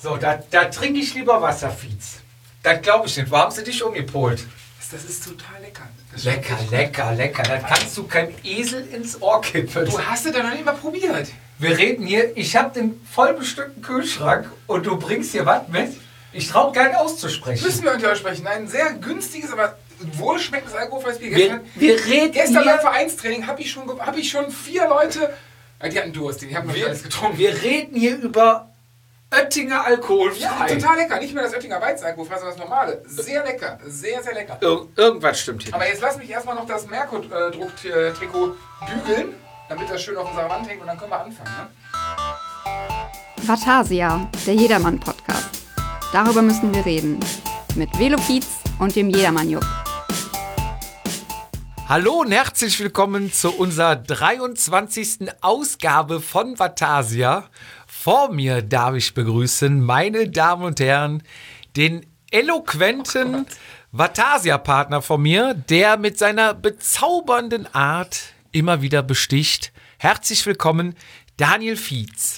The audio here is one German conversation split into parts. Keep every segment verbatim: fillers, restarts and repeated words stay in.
So, da, da trinke ich lieber Wasser, Fietz. Das glaube ich nicht. Wo haben sie dich umgepolt? Das ist total lecker. Das Lecker, lecker, lecker. Das kannst du keinem Esel ins Ohr kippen. Du hast es doch noch nicht mal probiert. Wir reden hier, ich habe den vollbestückten Kühlschrank und du bringst hier was mit? Ich traue gar nicht auszusprechen. Müssen wir nicht aussprechen. Ein sehr günstiges, aber wohlschmeckendes alkoholfreies Bier. Wir, wir reden Gestern hier, beim Vereinstraining habe ich, schon, hab ich schon vier Leute, die hatten Durst, die haben noch nicht wir, alles getrunken. wir reden hier über Oettinger alkoholfrei. Ja, total lecker. Nicht mehr das Oettinger Weizen alkoholfrei, sondern das normale. Sehr lecker. Sehr, sehr lecker. Ir irgendwas stimmt hier. Aber jetzt lass mich erstmal noch das Merkur-Trikot bügeln, damit das schön auf unserer Wand hängt und dann können wir anfangen. Ne? Vatasia, der Jedermann-Podcast. Darüber müssen wir reden. Mit Velo Fietz und dem Jedermann-Jupp. Hallo und herzlich willkommen zu unserer dreiundzwanzigsten Ausgabe von Vatasia. Vor mir darf ich begrüßen, meine Damen und Herren, den eloquenten Vatasia-Partner von mir, der mit seiner bezaubernden Art immer wieder besticht. Herzlich willkommen, Daniel Fietz.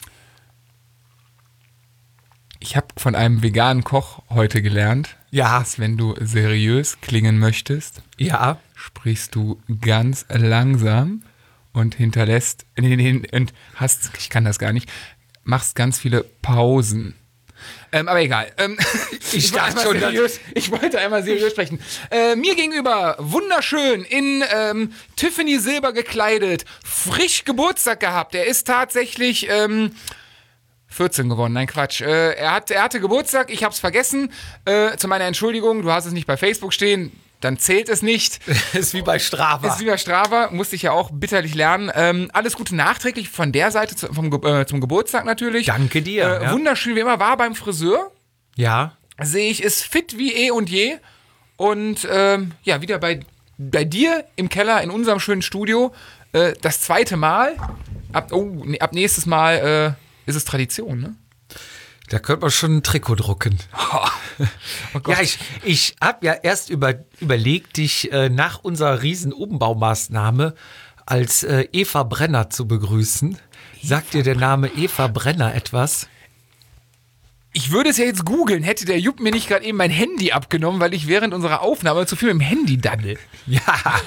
Ich habe von einem veganen Koch heute gelernt, Ja. dass wenn du seriös klingen möchtest, Ja. sprichst du ganz langsam und hinterlässt, und hast, ich kann das gar nicht, machst ganz viele Pausen. Ähm, aber egal. Ähm, ich, dachte wollte schon, einmal seriös, ich wollte einmal seriös sprechen. Äh, mir gegenüber, wunderschön, in ähm, Tiffany Silber gekleidet, frisch Geburtstag gehabt. Er ist tatsächlich ähm, vierzehn geworden, nein Quatsch. Äh, er, hat, er hatte Geburtstag, ich hab's vergessen. Äh, zu meiner Entschuldigung, du hast es nicht bei Facebook stehen, dann zählt es nicht. Ist wie bei Strava. Ist wie bei Strava, musste ich ja auch bitterlich lernen. Ähm, alles Gute nachträglich von der Seite zu, vom, äh, zum Geburtstag natürlich. Danke dir. Äh, ja. Wunderschön wie immer, war beim Friseur. Ja. Sehe ich, ist fit wie eh und je. Und ähm, ja, wieder bei, bei dir im Keller in unserem schönen Studio. Äh, das zweite Mal. Ab, oh, nee, ab nächstes Mal äh, ist es Tradition, ne? Da könnte man schon ein Trikot drucken. Oh Gott. Ja, ich, ich habe ja erst über, überlegt, dich äh, nach unserer riesen Umbaumaßnahme als äh, Eva Brenner zu begrüßen. Sagt dir der Name Eva Brenner etwas? Ich würde es ja jetzt googeln, hätte der Jupp mir nicht gerade eben mein Handy abgenommen, weil ich während unserer Aufnahme zu viel mit dem Handy daddel. Ja.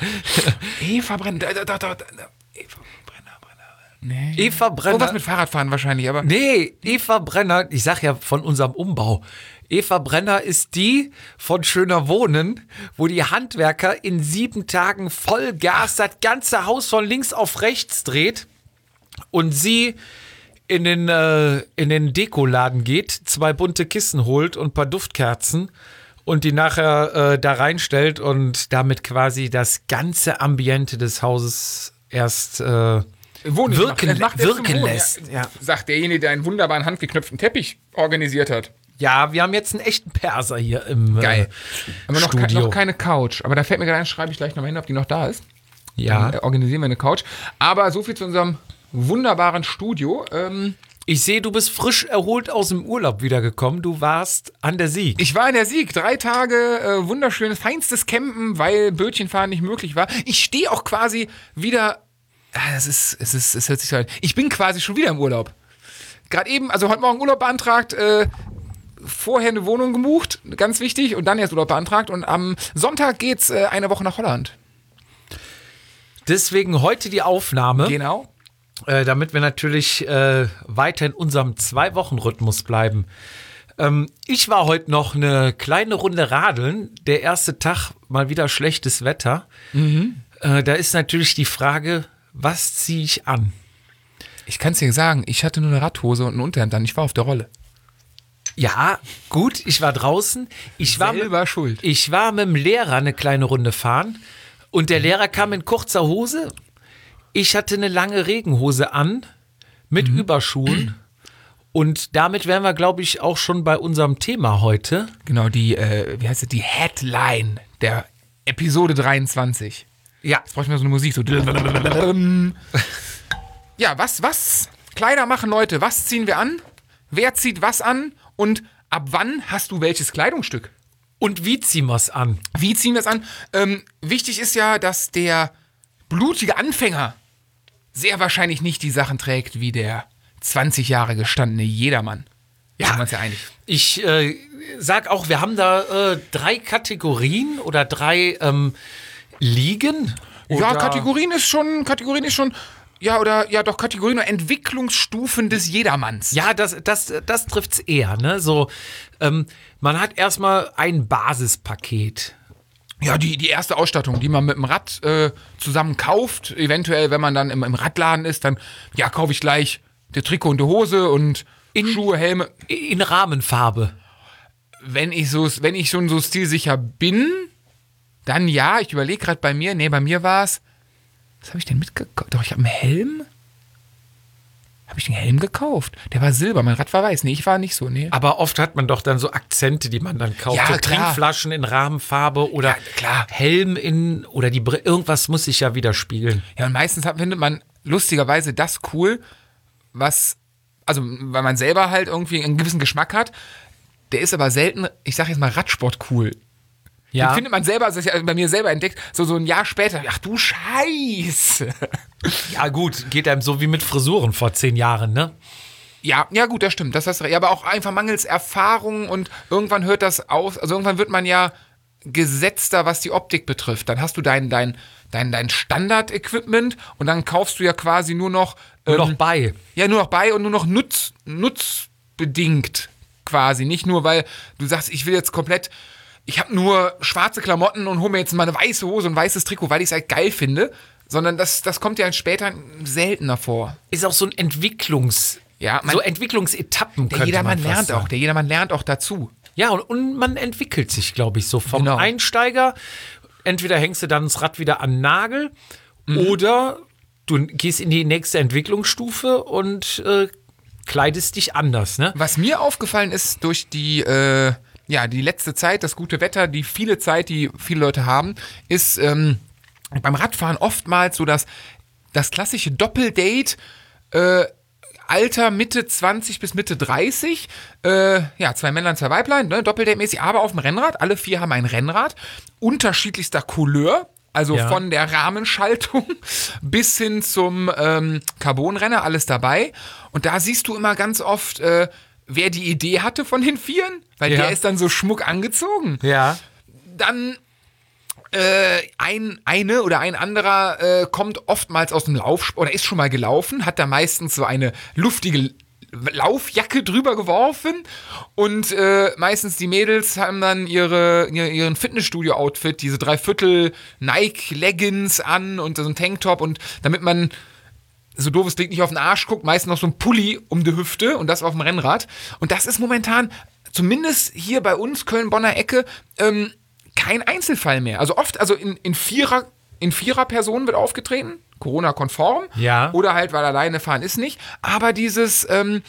Eva Brenner, da, da, da, da, Eva Brenner, Brenner. Nee. Eva Brenner. Irgendwas mit Fahrradfahren wahrscheinlich, aber. Nee, Eva Brenner, ich sag ja von unserem Umbau. Eva Brenner ist die von Schöner Wohnen, wo die Handwerker in sieben Tagen voll Gas das ganze Haus von links auf rechts dreht und sie in den, äh, in den Dekoladen geht, zwei bunte Kissen holt und ein paar Duftkerzen und die nachher äh, da reinstellt und damit quasi das ganze Ambiente des Hauses erst äh, Wohnen wirken, macht. Macht er zum wirken Wohnen, lässt. Ja, Ja. sagt derjenige, der einen wunderbaren handgeknöpften Teppich organisiert hat. Ja, wir haben jetzt einen echten Perser hier im Geil. Äh, Aber noch, ke Studio. noch keine Couch. Aber da fällt mir gerade ein, schreibe ich gleich nochmal hin, ob die noch da ist. Ja. Dann, äh, organisieren wir eine Couch. Aber so viel zu unserem wunderbaren Studio. Ähm, Ich sehe, du bist frisch erholt aus dem Urlaub wiedergekommen. Du warst an der Sieg. ich war in der Sieg. Drei Tage äh, wunderschönes, feinstes Campen, weil Bötchenfahren nicht möglich war. Ich stehe auch quasi wieder. Ah, das ist, es ist, es hört sich so an. Ich bin quasi schon wieder im Urlaub. Gerade eben, also heute Morgen Urlaub beantragt, äh, vorher eine Wohnung gebucht, ganz wichtig, und dann erst Urlaub beantragt. Und am Sonntag geht's äh, eine Woche nach Holland. Deswegen heute die Aufnahme, Genau. äh, damit wir natürlich äh, weiter in unserem Zwei-Wochen-Rhythmus bleiben. Ähm, ich war heute noch eine kleine Runde radeln. Der erste Tag mal wieder schlechtes Wetter. Äh, da ist natürlich die Frage, was ziehe ich an? Ich kann es dir sagen, ich hatte nur eine Radhose und ein Unterhemd an. Ich war auf der Rolle. Ja, gut, ich war draußen. Ich war, mit, Selber schuld. ich war mit dem Lehrer eine kleine Runde fahren und der Lehrer kam in kurzer Hose. Ich hatte eine lange Regenhose an mit Überschuhen und damit wären wir, glaube ich, auch schon bei unserem Thema heute. Genau, die, äh, wie heißt es, die Headline der Episode dreiundzwanzig. Ja, Jetzt brauche ich mal so eine Musik. So. Ja, was, was? Kleider machen, Leute. Was ziehen wir an? Wer zieht was an? Und ab wann hast du welches Kleidungsstück? und wie ziehen wir es an? Wie ziehen wir es an? Ähm, wichtig ist ja, dass der blutige Anfänger sehr wahrscheinlich nicht die Sachen trägt wie der zwanzig Jahre gestandene Jedermann. Ja, sind wir uns ja einig. Ich äh, sag auch, wir haben da äh, drei Kategorien oder drei ähm, Ligen. Oder Ja, Kategorien ist schon, Kategorien ist schon, ja, oder, ja, doch, Kategorien oder Entwicklungsstufen des Jedermanns. Ja, das, das, das trifft's eher, ne? So, ähm, man hat erstmal ein Basispaket. Ja, die, die erste Ausstattung, die man mit dem Rad äh, zusammen kauft. Eventuell, wenn man dann im, im Radladen ist, dann, ja, kaufe ich gleich die Trikot und die Hose und In- Schuhe, Helme. In Rahmenfarbe. Wenn ich so, wenn ich schon so stilsicher bin, dann ja, ich überlege gerade bei mir, nee, bei mir war es, was habe ich denn mitgekauft? Doch, ich habe einen Helm. Habe ich einen Helm gekauft? Der war silber, mein Rad war weiß. Nee, ich war nicht so, nee. Aber oft hat man doch dann so Akzente, die man dann kauft. Ja, so klar. Trinkflaschen in Rahmenfarbe oder Ja, klar. Helm in, oder die Br- irgendwas muss sich ja widerspiegeln. Ja, und meistens hat, findet man lustigerweise das cool, was, also weil man selber halt irgendwie einen gewissen Geschmack hat. Der ist aber selten, ich sag jetzt mal Radsport cool. Den findet man selber, also ich bei mir selber entdeckt, so, so ein Jahr später. Ach du Scheiße. Ja gut, geht einem so wie mit Frisuren vor zehn Jahren, ne? Ja, ja gut, das stimmt. Das hast du recht. Ja, aber auch einfach mangels Erfahrung und irgendwann hört das aus, also irgendwann wird man ja gesetzter, was die Optik betrifft. Dann hast du dein, dein, dein, dein Standard-Equipment und dann kaufst du ja quasi nur noch Nur ähm, noch bei. Ja, nur noch bei und nur noch nutz, nutzbedingt quasi. Nicht nur, weil du sagst, ich will jetzt komplett, ich habe nur schwarze Klamotten und hole mir jetzt mal eine weiße Hose und ein weißes Trikot, weil ich es halt geil finde. Sondern das, das kommt ja später seltener vor. Ist auch so ein Entwicklungs... Ja, man- so Entwicklungsetappen Der könnte jedermann man fast lernt sagen. auch, der jedermann lernt auch dazu. Ja, und, und man entwickelt sich, glaube ich, so vom Genau. Einsteiger. Entweder hängst du dann das Rad wieder an den Nagel oder du gehst in die nächste Entwicklungsstufe und äh, kleidest dich anders, ne? Was mir aufgefallen ist durch die, äh, ja, die letzte Zeit, das gute Wetter, die viele Zeit, die viele Leute haben, ist ähm, beim Radfahren oftmals so das, das klassische Doppeldate, äh, Alter Mitte zwanzig bis Mitte dreißig, äh, ja, zwei Männlein, zwei Weiblein, ne, Doppeldate-mäßig, aber auf dem Rennrad. Alle vier haben ein Rennrad, unterschiedlichster Couleur, also Ja. von der Rahmenschaltung bis hin zum ähm, Carbonrenner, alles dabei. Und da siehst du immer ganz oft, äh, wer die Idee hatte von den Vieren, weil Ja. der ist dann so schmuck angezogen. Ja. Dann äh, ein, eine oder ein anderer äh, kommt oftmals aus dem Laufsport oder ist schon mal gelaufen, hat da meistens so eine luftige Laufjacke drüber geworfen und äh, meistens die Mädels haben dann ihre, ihre ihren Fitnessstudio-Outfit, diese Dreiviertel Nike-Leggings an und so ein Tanktop und damit man so doofes Ding nicht auf den Arsch guckt, meistens noch so ein Pulli um die Hüfte und das auf dem Rennrad. Und das ist momentan, zumindest hier bei uns, Köln-Bonner Ecke, ähm, kein Einzelfall mehr. Also oft, also in, in Vierer, in Vierer-Personen wird aufgetreten, Corona-konform. Ja. Oder halt, weil alleine fahren ist nicht. Aber dieses, ähm,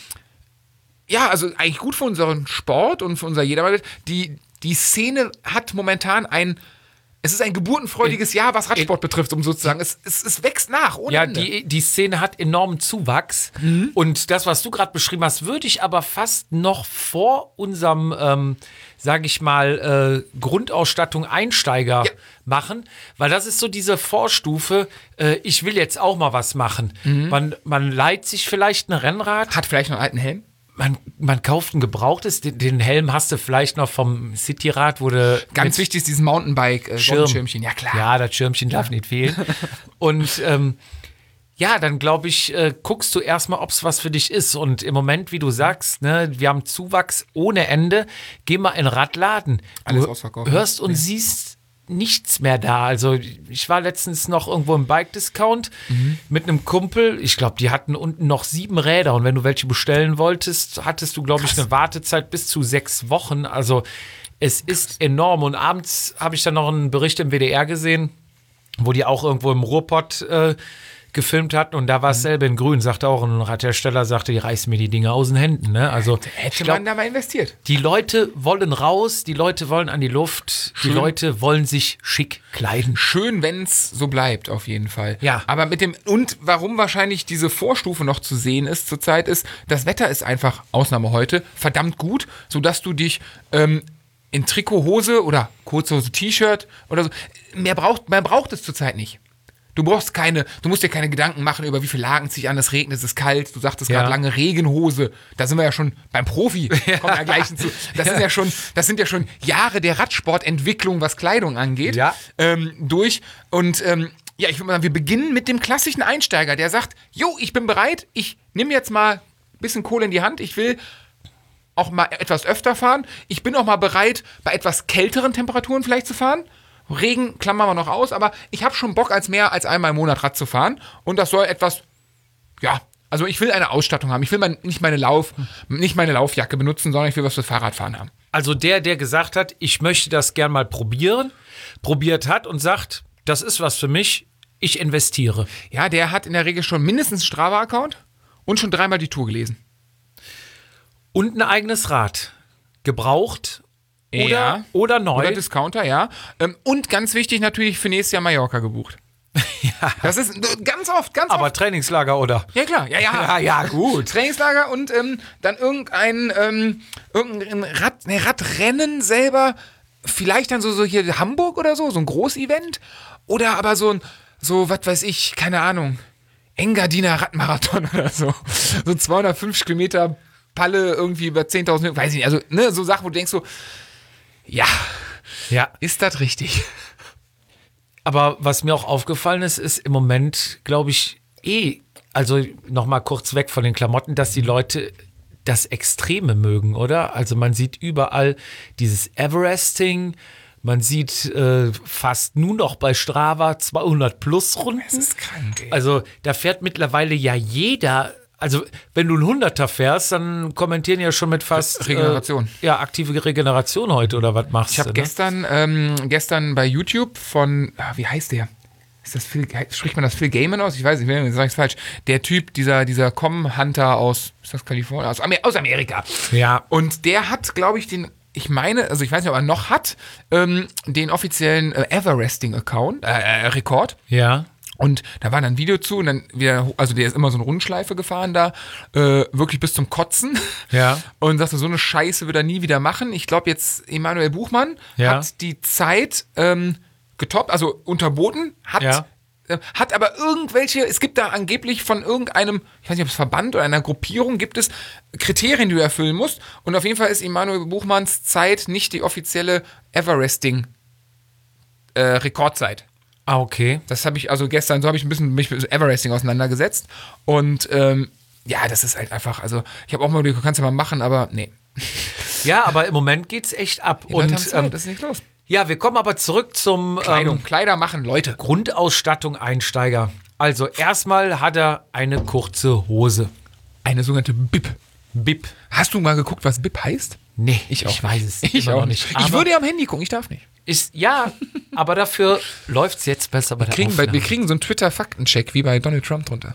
ja, also eigentlich gut für unseren Sport und für unser Jedermann. Die, die Szene hat momentan ein, es ist ein geburtenfreudiges Jahr, was Radsport betrifft, um sozusagen. Es, es, es wächst nach, ohne Ja, Ende. die, die Szene hat enormen Zuwachs. Und das, was du gerade beschrieben hast, würde ich aber fast noch vor unserem, ähm, sage ich mal, äh, Grundausstattung Einsteiger Ja. machen. Weil das ist so diese Vorstufe, äh, ich will jetzt auch mal was machen. Man, man leiht sich vielleicht ein Rennrad. Hat vielleicht noch einen alten Helm? Man, man kauft ein gebrauchtes, den, den Helm hast du vielleicht noch vom Cityrad, wo du Ganz wichtig ist dieses Mountainbike, äh, Schirm. Sonnenschirmchen. Ja, klar. Ja, das Schirmchen darf nicht fehlen. Und ähm, ja, dann glaube ich, äh, guckst du erstmal, ob es was für dich ist. Und im Moment, wie du sagst, ne, wir haben Zuwachs ohne Ende. Geh mal in den Radladen. Alles Du ausverkauft, hörst und siehst nichts mehr da. Also ich war letztens noch irgendwo im Bike-Discount mit einem Kumpel. Ich glaube, die hatten unten noch sieben Räder. Und wenn du welche bestellen wolltest, hattest du, glaube ich, eine Wartezeit bis zu sechs Wochen. Also es ist enorm. Und abends habe ich dann noch einen Bericht im W D R gesehen, wo die auch irgendwo im Ruhrpott äh, gefilmt hatten und da war es Mhm. selber in grün, sagte auch ein Radhersteller, sagte, die reißen mir die Dinge aus den Händen. Ne? Also Hätte ich glaub, man da mal investiert. die Leute wollen raus, die Leute wollen an die Luft, die Schön. Leute wollen sich schick kleiden. Schön, wenn es so bleibt, auf jeden Fall. Ja. Aber mit dem, und warum wahrscheinlich diese Vorstufe noch zu sehen ist zurzeit, ist, das Wetter ist einfach, Ausnahme heute, verdammt gut, sodass du dich ähm, in Trikot, Hose oder Kurzhose, T-Shirt oder so, mehr braucht, mehr braucht es zurzeit nicht. Du brauchst keine, du musst dir keine Gedanken machen über wie viel Lagen ziehe ich an, es regnet, es ist kalt, du sagtest Ja. gerade lange Regenhose, da sind wir ja schon beim Profi, kommen wir gleich hinzu. Das sind ja schon, das sind ja schon Jahre der Radsportentwicklung, was Kleidung angeht, Ja. ähm, durch und ähm, ja, ich würde mal sagen, wir beginnen mit dem klassischen Einsteiger, der sagt, jo, ich bin bereit, ich nehme jetzt mal ein bisschen Kohle in die Hand, ich will auch mal etwas öfter fahren, ich bin auch mal bereit, bei etwas kälteren Temperaturen vielleicht zu fahren. Regen klammern wir noch aus, aber ich habe schon Bock, als mehr als einmal im Monat Rad zu fahren. Und das soll etwas, ja, also ich will eine Ausstattung haben. Ich will mein, nicht, meine Lauf, nicht meine Laufjacke benutzen, sondern ich will was fürs Fahrradfahren haben. Also der, der gesagt hat, ich möchte das gern mal probieren, probiert hat und sagt, das ist was für mich, ich investiere. Ja, der hat in der Regel schon mindestens einen Strava-Account und schon dreimal die Tour gelesen. Und ein eigenes Rad. Gebraucht oder, Ja. oder neu. Oder Discounter, ja. Ähm, Und ganz wichtig natürlich für nächstes Jahr Mallorca gebucht. Ja. Das ist äh, ganz oft, ganz aber oft. Trainingslager, oder? Ja, klar. Ja, ja. Ja, ja, gut. Trainingslager und ähm, dann irgendein, ähm, irgendein Rad, ne, Radrennen selber. Vielleicht dann so, so hier Hamburg oder so, so ein Großevent. Oder aber so ein, so, was weiß ich, keine Ahnung, Engadiner Radmarathon oder so. So zweihundertfünfzig Kilometer Palle irgendwie über zehntausend, weiß ich nicht. Also, ne, so Sachen, wo du denkst so, ja, Ja. ist das richtig? Aber was mir auch aufgefallen ist, ist im Moment, glaube ich, eh, also nochmal kurz weg von den Klamotten, dass die Leute das Extreme mögen, oder? Also man sieht überall dieses Everesting, man sieht äh, fast nur noch bei Strava zweihundert plus Runden. Das ist krank, ey. Also da fährt mittlerweile ja jeder, also wenn du einen Hunderter fährst, dann kommentieren ja schon mit fast Regeneration. Äh, ja, aktive Regeneration heute oder was machst Ich habe du? Ne? gestern, ähm, gestern bei YouTube von, ah, wie heißt der? Ist das Phil, spricht man das Phil Gaiman aus? Ich weiß nicht, ich sage es falsch. Der Typ, dieser, dieser Com-Hunter aus, ist das Kalifornien? Aus, Amer aus Amerika. Ja. Und der hat, glaube ich, den, ich meine, also ich weiß nicht, ob er noch hat, ähm, den offiziellen äh, Everesting-Account, äh, äh, Rekord. Ja. Und da war dann ein Video zu und dann wieder, also der ist immer so eine Rundschleife gefahren da, äh, wirklich bis zum Kotzen. Ja. Und sagte, so eine Scheiße wird er nie wieder machen. Ich glaube jetzt, Emanuel Buchmann Ja. hat die Zeit ähm, getoppt, also unterboten, hat, Ja. äh, hat aber irgendwelche, es gibt da angeblich von irgendeinem, ich weiß nicht, ob es Verband oder einer Gruppierung gibt es Kriterien, die du erfüllen musst. Und auf jeden Fall ist Emanuel Buchmanns Zeit nicht die offizielle Everesting äh, Rekordzeit. Ah, okay. Das habe ich, also gestern, so habe ich ein bisschen mich mit Everesting auseinandergesetzt. Und ähm, ja, das ist halt einfach, also ich habe auch mal, du kannst ja mal machen, aber nee. Ja, aber im Moment geht's echt ab. Die Leute haben Und Zeit, ähm, das ist nicht los. ja, wir kommen aber zurück zum Kleidung, ähm, Kleider machen Leute. Grundausstattung Einsteiger. Also erstmal hat er eine kurze Hose. Eine sogenannte B I P. B I P. Hast du mal geguckt, was B I P heißt? Nee, Ich auch ich weiß es Ich immer auch noch nicht. nicht. Ich Aber würde ja am Handy gucken, ich darf nicht. ist, ja, aber dafür läuft's jetzt besser bei der Kriegen, Aufnahme. bei, wir kriegen so einen Twitter-Faktencheck wie bei Donald Trump drunter.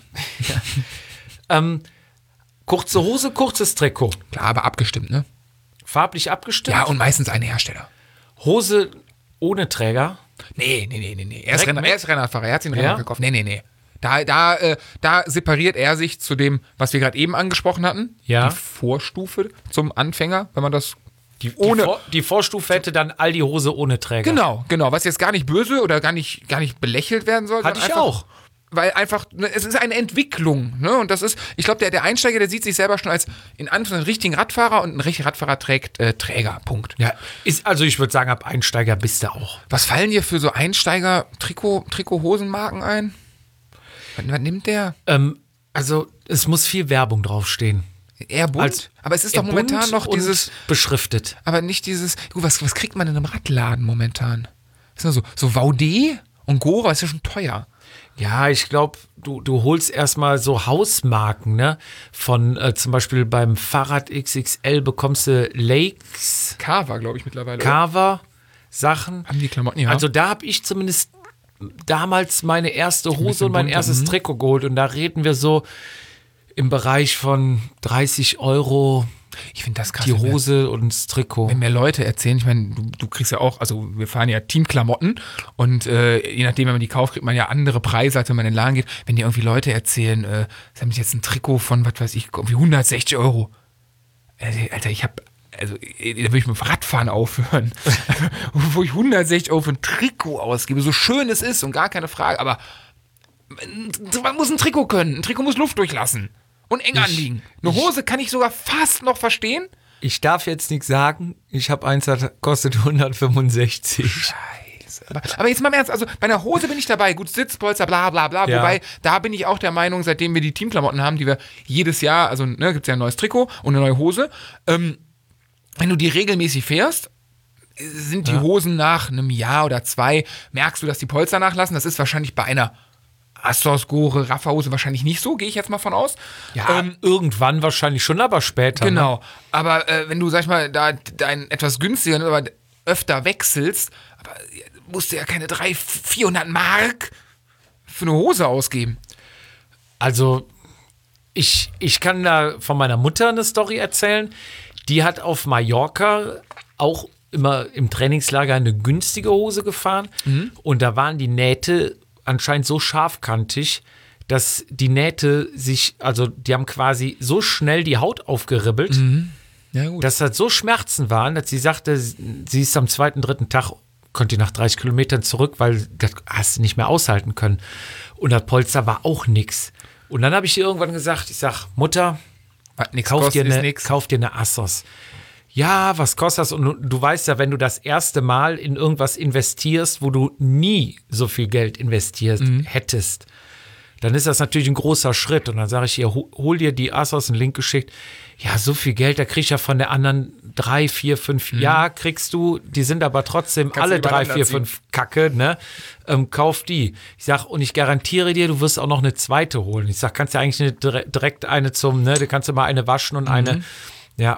ähm, kurze Hose, kurzes Trikot. Klar, aber abgestimmt, ne? Farblich abgestimmt. Ja, und meistens ein Hersteller. Hose ohne Träger. Nee, nee, nee, nee, nee. Er ist, Direkt Renner, mit? er ist Rennradfahrer, er hat sich einen Ja? Rennrad gekauft. Nee, nee, nee. Da, da, äh, da separiert er sich zu dem, was wir gerade eben angesprochen hatten. Ja. Die Vorstufe zum Anfänger, wenn man das Die, ohne. die, Vor die Vorstufe hätte dann all die Hose ohne Träger. Genau, genau. Was jetzt gar nicht böse oder gar nicht, gar nicht belächelt werden soll. Hatte sondern ich einfach, auch. Weil einfach, ne, es ist eine Entwicklung. Ne? Und das ist, ich glaube, der, der Einsteiger, der sieht sich selber schon als in Anführungszeichen einen richtigen Radfahrer und ein richtiger Radfahrer trägt äh, Träger. Punkt. Ja, ist, also ich würde sagen, ab Einsteiger bist du auch. Was fallen dir für so Einsteiger-Trikot, Trikot-Hosenmarken ein? Was, was nimmt der? Ähm, also es muss viel Werbung draufstehen. Eher bunt? Als- aber es ist doch Bunt momentan noch und dieses, beschriftet. aber nicht dieses, gut, was, was kriegt man in einem Radladen momentan? Das sind so, so Vaude und Gora ist ja schon teuer. Ja, ich glaube, du, du holst erstmal so Hausmarken, ne? Von äh, zum Beispiel beim Fahrrad X X L bekommst du Lakes, Carver, glaube ich, mittlerweile. oder? Carver, Sachen. Haben die Klamotten, ja. Also da habe ich zumindest damals meine erste Hose bisschen und mein bunter, erstes mhm. Trikot geholt. Und da reden wir so im Bereich von dreißig Euro ich finde das krass. die wenn mir- Hose und das Trikot. Wenn mir Leute erzählen, ich meine, du, du kriegst ja auch, also wir fahren ja Teamklamotten und äh, je nachdem, wenn man die kauft, kriegt man ja andere Preise, als wenn man in den Laden geht. Wenn dir irgendwie Leute erzählen, äh, sie haben jetzt ein Trikot von, was weiß ich, irgendwie hundertsechzig Euro. Also, Alter, ich habe, also äh, da würde ich mit dem Radfahren aufhören. Wo ich hundertsechzig Euro für ein Trikot ausgebe, so schön es ist und gar keine Frage, aber man muss ein Trikot können. Ein Trikot muss Luft durchlassen und eng Ich- anliegen. Eine ich- Hose kann ich sogar fast noch verstehen. Ich darf jetzt nichts sagen. Ich habe eins, das kostet hundertfünfundsechzig. Aber, aber jetzt mal im Ernst, also bei einer Hose bin ich dabei, gut, Sitzpolster, bla bla bla, Ja. wobei, da bin ich auch der Meinung, seitdem wir die Teamklamotten haben, die wir jedes Jahr, also ne, gibt es ja ein neues Trikot und eine neue Hose, ähm, wenn du die regelmäßig fährst, sind die Ja. Hosen nach einem Jahr oder zwei, merkst du, dass die Polster nachlassen, das ist wahrscheinlich bei einer Assos, Gore, Raffa-Hose wahrscheinlich nicht so, gehe ich jetzt mal von aus. Ja, Ähm, irgendwann wahrscheinlich schon, aber später. Genau, aber äh, wenn du, sag ich mal, da dein etwas günstiger, aber öfter wechselst, aber musst du ja keine dreihundert, vierhundert Mark für eine Hose ausgeben. Also, ich, ich kann da von meiner Mutter eine Story erzählen. Die hat auf Mallorca auch immer im Trainingslager eine günstige Hose gefahren. Und da waren die Nähte anscheinend so scharfkantig, dass die Nähte sich, also die haben quasi so schnell die Haut aufgeribbelt, Ja, gut. dass das so Schmerzen waren, dass sie sagte, sie ist am zweiten, dritten Tag, konnte nach dreißig Kilometern zurück, weil das hast du nicht mehr aushalten können. Und das Polster war auch nix. Und dann habe ich ihr irgendwann gesagt, ich sag, Mutter, Was nix kauf dir, kostet, ist eine, nix. kauf dir eine Assos. Ja, was kostet das? Und du, du weißt ja, wenn du das erste Mal in irgendwas investierst, wo du nie so viel Geld investiert Mhm. hättest, dann ist das natürlich ein großer Schritt. Und dann sage ich ihr, hol, hol dir die Assos, einen Link geschickt. Ja, so viel Geld, da krieg ich ja von der anderen drei, vier, fünf. Ja, kriegst du, die sind aber trotzdem Mhm. Kannst alle du drei, übereinander vier, ziehen. fünf Kacke, ne? Ähm, kauf die. Ich sag, und ich garantiere dir, du wirst auch noch eine zweite holen. Ich sag, kannst ja eigentlich eine, dire- direkt eine zum, ne? Du kannst ja mal eine waschen und eine, ja.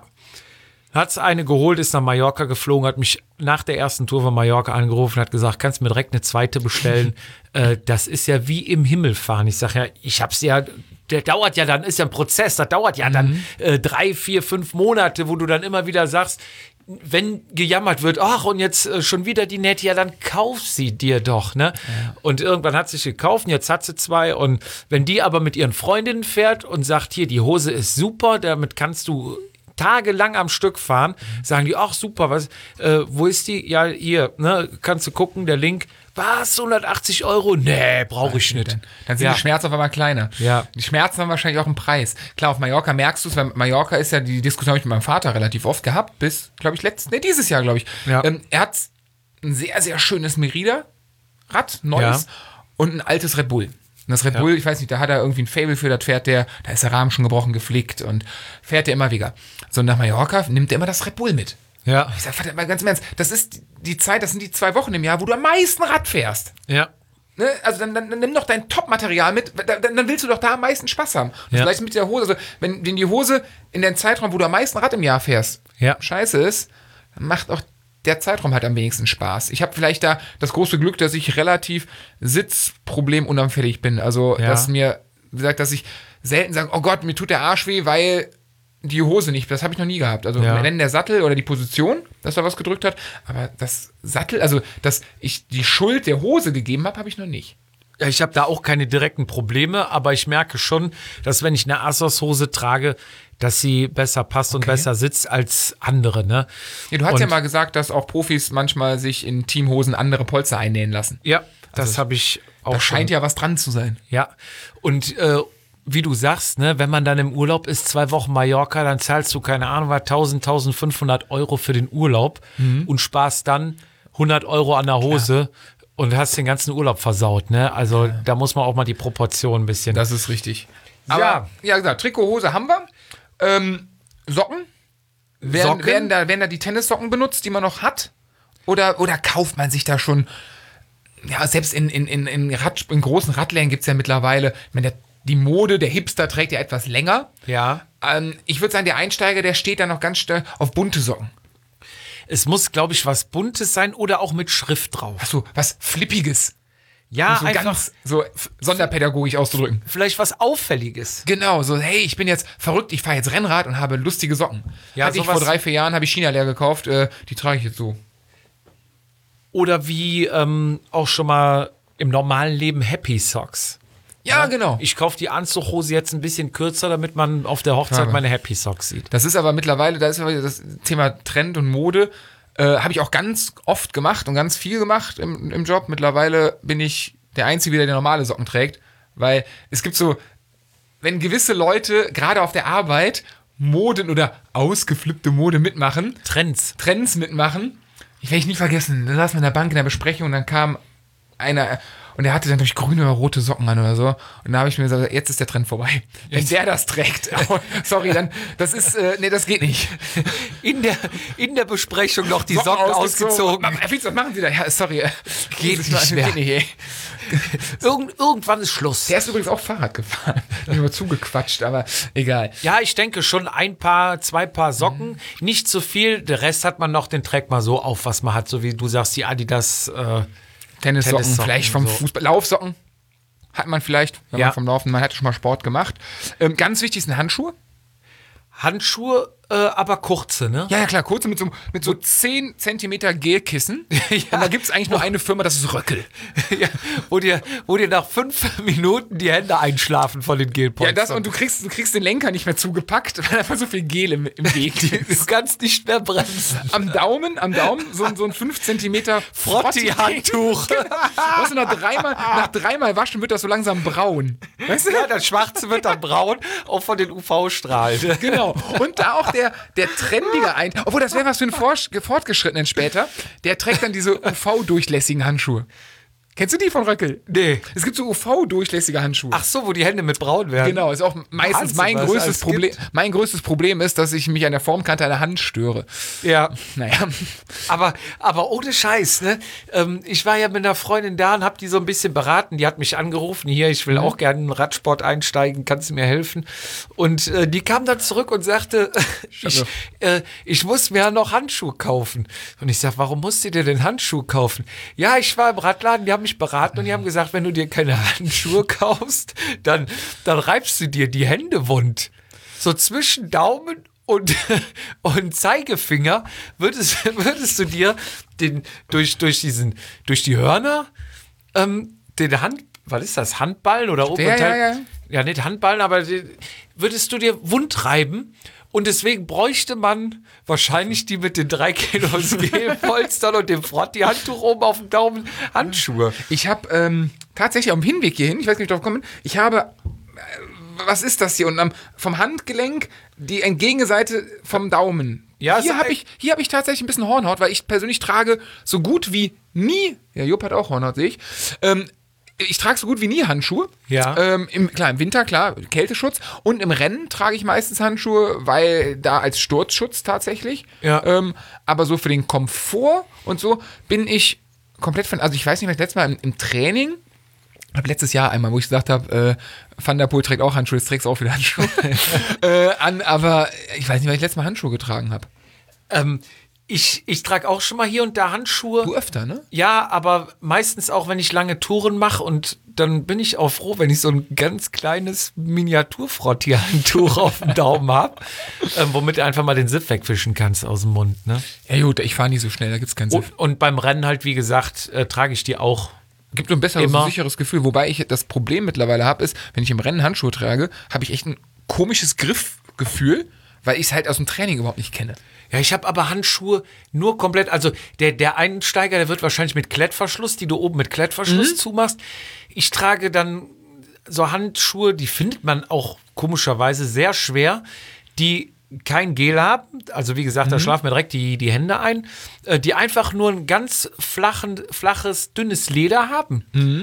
Hat's eine geholt, ist nach Mallorca geflogen, hat mich nach der ersten Tour von Mallorca angerufen, hat gesagt, kannst du mir direkt eine zweite bestellen. äh, das ist ja wie im Himmel fahren. Ich sag ja, ich hab's ja, der dauert ja dann, ist ja ein Prozess, das dauert ja dann äh, drei, vier, fünf Monate, wo du dann immer wieder sagst, wenn gejammert wird, ach, und jetzt äh, schon wieder die Nähte, ja, dann kauf sie dir doch, ne? Und irgendwann hat sie sich gekauft und jetzt hat sie zwei. Und wenn die aber mit ihren Freundinnen fährt und sagt, hier, die Hose ist super, damit kannst du tagelang am Stück fahren, sagen die, ach super, was, äh, wo ist die? Ja, hier, ne, kannst du gucken, der Link. Was, hundertachtzig Euro? Nee, brauche ich nicht. Dann, dann sind Ja. die Schmerzen auf einmal kleiner. Ja. Die Schmerzen haben wahrscheinlich auch einen Preis. Klar, auf Mallorca merkst du es, weil Mallorca ist ja, die Diskussion habe ich mit meinem Vater relativ oft gehabt, bis, glaube ich, letztes, nee, dieses Jahr, glaube ich. Ja. Ähm, er hat ein sehr, sehr schönes Merida-Rad, neues, Ja. und ein altes Red Bull. Und das Red Bull, ich weiß nicht, da hat er irgendwie ein Faible für, das fährt der, da ist der Rahmen schon gebrochen, geflickt und fährt der immer wieder. So, nach Mallorca nimmt er immer das Red Bull mit. Ja. Ich sag, Vater, mal ganz im Ernst, das ist die Zeit, das sind die zwei Wochen im Jahr, wo du am meisten Rad fährst. Ja. Ne? Also dann, dann, dann nimm doch dein Top-Material mit, dann, dann willst du doch da am meisten Spaß haben. Und Ja. das gleiche mit der Hose. Also wenn, wenn die Hose in den Zeitraum, wo du am meisten Rad im Jahr fährst, Ja. scheiße ist, dann macht auch der Zeitraum halt am wenigsten Spaß. Ich habe vielleicht da das große Glück, dass ich relativ sitzproblemunanfällig bin. Also, Ja. dass mir, wie gesagt, dass ich selten sage, oh Gott, mir tut der Arsch weh, weil die Hose nicht, das habe ich noch nie gehabt. Also, Ja. wenn der Sattel oder die Position, dass da was gedrückt hat, aber das Sattel, also, dass ich die Schuld der Hose gegeben habe, habe ich noch nicht. Ja, ich habe da auch keine direkten Probleme, aber ich merke schon, dass wenn ich eine Assos-Hose trage, dass sie besser passt und Okay. besser sitzt als andere, ne? Ja, du hast Und- ja mal gesagt, dass auch Profis manchmal sich in Teamhosen andere Polster einnähen lassen. Ja, das Also, habe ich auch Da schon. scheint ja was dran zu sein. Ja, und äh, wie du sagst, ne, wenn man dann im Urlaub ist, zwei Wochen Mallorca, dann zahlst du, keine Ahnung, was, tausend, tausendfünfhundert Euro für den Urlaub und sparst dann hundert Euro an der Hose und hast den ganzen Urlaub versaut, ne? Also da muss man auch mal die Proportion ein bisschen. Das ist richtig. Ja. Aber, ja, gesagt, Trikot, Hose haben wir. Ähm, Socken? Werden, Socken? Werden, da, werden da die Tennissocken benutzt, die man noch hat? Oder, oder kauft man sich da schon, ja, selbst in, in, in, in, Rad, in großen Radläden gibt es ja mittlerweile, ich meine, der, die Mode, der Hipster trägt ja etwas länger. Ja. Ähm, ich würde sagen, der Einsteiger, der steht da noch ganz stark auf bunte Socken. Es muss, glaube ich, was Buntes sein oder auch mit Schrift drauf. Achso, was Flippiges. Ja, Um so einfach ganz so f- sonderpädagogisch auszudrücken. vielleicht was Auffälliges. Genau, so, hey, ich bin jetzt verrückt, ich fahre jetzt Rennrad und habe lustige Socken. Ja, Hatte ich sowas- vor drei, vier Jahren, habe ich China leer gekauft, äh, die trage ich jetzt so. Oder wie ähm, auch schon mal im normalen Leben Happy Socks. Ja, genau. Ich kaufe die Anzughose jetzt ein bisschen kürzer, damit man auf der Hochzeit Frage. meine Happy Socks sieht. Das ist aber mittlerweile, da ist aber das Thema Trend und Mode, äh, habe ich auch ganz oft gemacht und ganz viel gemacht im, im Job. Mittlerweile bin ich der Einzige, der normale Socken trägt, Weil es gibt so, wenn gewisse Leute gerade auf der Arbeit Moden oder ausgeflippte Mode mitmachen, Trends. Trends mitmachen, ich werde ich nie vergessen, da saßen wir in der Bank in der Besprechung und dann kam einer und der hatte dann durch grüne oder rote Socken an oder so und da habe ich mir gesagt, jetzt ist der Trend vorbei. Wenn der das trägt, oh, sorry, dann, das ist, äh, nee, das geht nicht. In der, in der Besprechung noch die Socken, Socken ausgezogen. ausgezogen. Was machen Sie da? Ja, sorry. Geht nicht mehr. Geht nicht, ey. Irgend, irgendwann ist Schluss. Der ist übrigens auch Fahrrad gefahren. Da habe ich mal zugequatscht, aber egal. Ja, ich denke schon ein Paar, zwei Paar Socken. Mhm. Nicht so viel. Der Rest hat man noch, den trägt mal so auf, was man hat. So wie du sagst, die Adidas äh, Tennissocken, Tennissocken, vielleicht vom so. Fußball. Laufsocken hat man vielleicht, wenn ja. man vom Laufen, man hat schon mal Sport gemacht. Ähm, ganz wichtig sind Handschuhe. Handschuhe, äh, aber kurze, ne? Ja, ja, klar, kurze mit so, mit so zehn Zentimeter Gelkissen. Ja. Und da gibt es eigentlich nur eine Firma, das ist Röckel. Ja, wo, dir, wo dir nach fünf Minuten die Hände einschlafen von den Gelpolstern. Ja, das und du kriegst, du kriegst den Lenker nicht mehr zugepackt, weil einfach so viel Gel im, im Weg ist. Du kannst nicht mehr bremsen. Am Daumen, am Daumen, so, so ein fünf Zentimeter Frotti-Handtuch. Genau. Weißt du, nach dreimal, nach dreimal waschen wird das so langsam braun. Weißt du? Ja, das Schwarze wird dann braun, auch von den U V-Strahlen. Genau. Und da auch der, der trendige ein, obwohl das wäre was für einen Forsch- Fortgeschrittenen später, der trägt dann diese U V-durchlässigen Handschuhe. Kennst du die von Röckel? Nee. Es gibt so U V-durchlässige Handschuhe. Ach so, wo die Hände mit braun werden. Genau, ist auch meistens Wahnsinn, mein was es größtes alles Problem. gibt. Mein größtes Problem ist, dass ich mich an der Formkante einer Hand störe. Ja. Naja. Aber, aber ohne Scheiß, ne? Ähm, ich war ja mit einer Freundin da und hab die so ein bisschen beraten. Die hat mich angerufen, hier, ich will mhm. auch gerne in den Radsport einsteigen, kannst du mir helfen? Und äh, die kam dann zurück und sagte, ich, äh, ich muss mir ja noch Handschuhe kaufen. Und ich sag, warum musst du dir denn Handschuhe kaufen? Ja, ich war im Radladen, die haben mich beraten und die haben gesagt, wenn du dir keine Handschuhe kaufst, dann, dann reibst du dir die Hände wund. So zwischen Daumen und, und Zeigefinger würdest, würdest du dir den, durch, durch, diesen, durch die Hörner ähm, den Hand, was ist das, Handballen oder Oberteil? Ja, ja, ja. Ja, nicht Handballen, aber den, würdest du dir wund reiben. Und deswegen bräuchte man wahrscheinlich die mit den drei Kilos Gelpolstern und dem Frotti-Handtuch oben auf dem Daumen Handschuhe. Ich habe ähm, tatsächlich auf dem Hinweg hierhin, ich weiß nicht, wie ich drauf komme, ich habe, äh, was ist das hier? Und am, vom Handgelenk die Entgegenseite vom Daumen. Ja, hier so, habe ich, hier hab ich tatsächlich ein bisschen Hornhaut, weil ich persönlich trage so gut wie nie, ja, Jupp hat auch Hornhaut, sehe ich, ähm, ich trage so gut wie nie Handschuhe. Ja. Ähm, im, klar, im Winter, klar, Kälteschutz. Und im Rennen trage ich meistens Handschuhe, weil da als Sturzschutz tatsächlich. Ja. Ähm, aber so für den Komfort und so bin ich komplett von, also ich weiß nicht, was letztes Mal im, im Training, habe letztes Jahr einmal, wo ich gesagt habe, äh, Van der Poel trägt auch Handschuhe, jetzt trägst du auch wieder Handschuhe. äh, an, aber ich weiß nicht, wann ich letztes Mal Handschuhe getragen habe. Ähm, Ich, ich trage auch schon mal hier und da Handschuhe. Du öfter, ne? Ja, aber meistens auch, wenn ich lange Touren mache und dann bin ich auch froh, wenn ich so ein ganz kleines Miniatur-Frotti-Handtuch auf dem Daumen habe, ähm, womit du einfach mal den Siff wegfischen kannst aus dem Mund, ne? Ja gut, ich fahre nicht so schnell, da gibt's keinen Siff. Und, und beim Rennen halt, wie gesagt, äh, trage ich die auch. Gibt nur ein besseres, Immer. sicheres Gefühl. Wobei ich das Problem mittlerweile habe, ist, wenn ich im Rennen Handschuhe trage, habe ich echt ein komisches Griffgefühl, weil ich es halt aus dem Training überhaupt nicht kenne. Ja, ich habe aber Handschuhe nur komplett, also der, der Einsteiger, der wird wahrscheinlich mit Klettverschluss, die du oben mit Klettverschluss Mhm. zumachst. Ich trage dann so Handschuhe, die findet man auch komischerweise sehr schwer, die kein Gel haben, also wie gesagt, da schlafen mir direkt die, die Hände ein, äh, die einfach nur ein ganz flachen, flaches, dünnes Leder haben.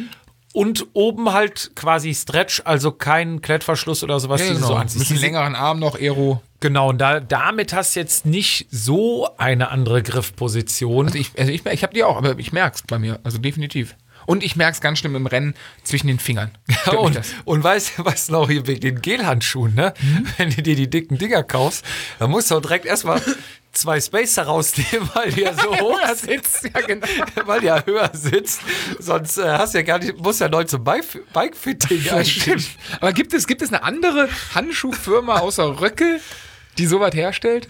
Und oben halt quasi Stretch, also kein Klettverschluss oder sowas, die du so Ein anziehst. bisschen Die sind- längeren Arm noch, Aero. Genau, und da, damit hast du jetzt nicht so eine andere Griffposition. Also ich, also ich, ich habe die auch, aber ich merke es bei mir, also definitiv. Und ich merke es ganz schlimm im Rennen zwischen den Fingern. Stört mich und, das. und weißt du, was noch hier wegen den Gelhandschuhen, ne? Wenn du dir die dicken Dinger kaufst, dann musst du auch direkt erstmal zwei Spacer rausnehmen, weil die ja so hoch sitzt, Ja, genau. weil die ja höher sitzt. Sonst äh, hast du ja gar nicht, musst ja neu zum Bike- Bike-Fitting Ja, stimmt. Aber gibt es, gibt es eine andere Handschuhfirma außer Röckel, die sowas herstellt?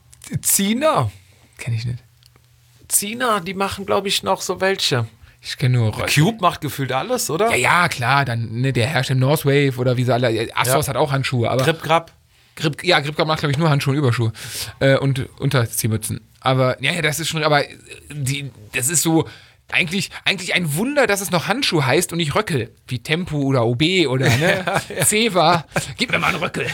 Zina. Kenn ich nicht. Zina, die machen, glaube ich, noch so welche. Ich kenne nur Röckel. Cube macht gefühlt alles, oder? Ja, ja, klar, dann ne, der Hersteller Northwave oder wie sie alle. Astos Ja. hat auch Handschuhe, aber. Grip, Grab. Grip, ja, Gripgrap macht, glaube ich, nur Handschuhe und Überschuhe. Äh, und Unterziehmützen. Aber, ja, ja, das ist schon, aber die, das ist so, Eigentlich, eigentlich ein Wunder, dass es noch Handschuh heißt und nicht Röckel. Wie Tempo oder O B oder ne? Ceva. Gib mir mal einen Röckel.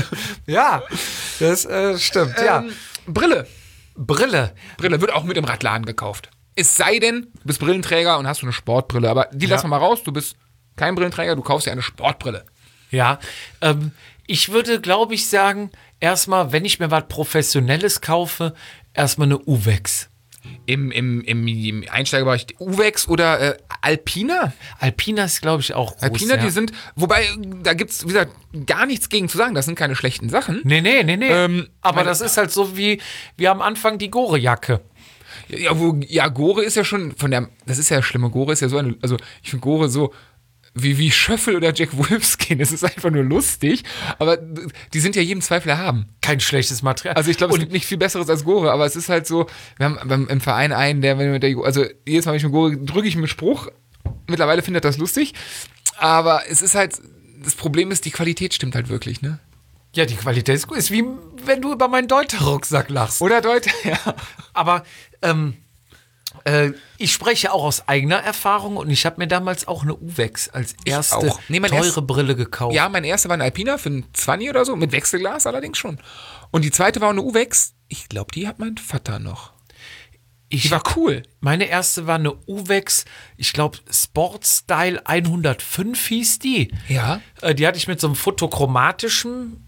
Ja, das äh, stimmt, ja. Ähm, Brille. Brille. Brille wird auch mit im Radladen gekauft. Es sei denn, du bist Brillenträger und hast so eine Sportbrille. Aber die Ja. lassen wir mal raus. Du bist kein Brillenträger, du kaufst dir eine Sportbrille. Ja, ähm, ich würde, glaube ich, sagen, erstmal, wenn ich mir was Professionelles kaufe, erstmal eine Uvex. Im, im, im, im Einsteigerbereich Uvex oder äh, Alpina? Alpina ist, glaube ich, auch groß. Alpina, ja. die sind, wobei, da gibt es, wie gesagt, gar nichts gegen zu sagen. Das sind keine schlechten Sachen. Nee, nee, nee, nee. Ähm, Aber meine- das ist halt so wie, wie am Anfang die Gore-Jacke. Ja, wo, ja, Gore ist ja schon von der, das ist ja schlimm, Gore ist ja so eine, also ich finde Gore so wie, wie Schöffel oder Jack Wolfskin, das ist einfach nur lustig, aber die sind ja jedem Zweifel erhaben. Kein schlechtes Material. Also ich glaube, es Und gibt nicht viel Besseres als Gore, aber es ist halt so, wir haben beim, im Verein einen, der, wenn wir mit der, also jedes Mal, wenn ich mit Gore drücke ich einen Spruch, mittlerweile findet er das lustig, aber es ist halt, das Problem ist, die Qualität stimmt halt wirklich, ne? ja, die Qualität ist gut. Ist wie wenn du über meinen Deuter-Rucksack lachst. Oder Leute, ja. Aber ähm, äh, ich spreche auch aus eigener Erfahrung und ich habe mir damals auch eine Uvex als erste auch. Nee, mein teure erst- Brille gekauft. Ja, mein erster war ein Alpina für ein zwanzig oder so, mit Wechselglas allerdings schon. Und die zweite war eine Uvex. Ich glaube, die hat mein Vater noch. ich, Die war cool. meine erste war eine Uvex, ich glaube Sportstyle hundertfünf hieß die. Ja. Äh, die hatte ich mit so einem fotochromatischen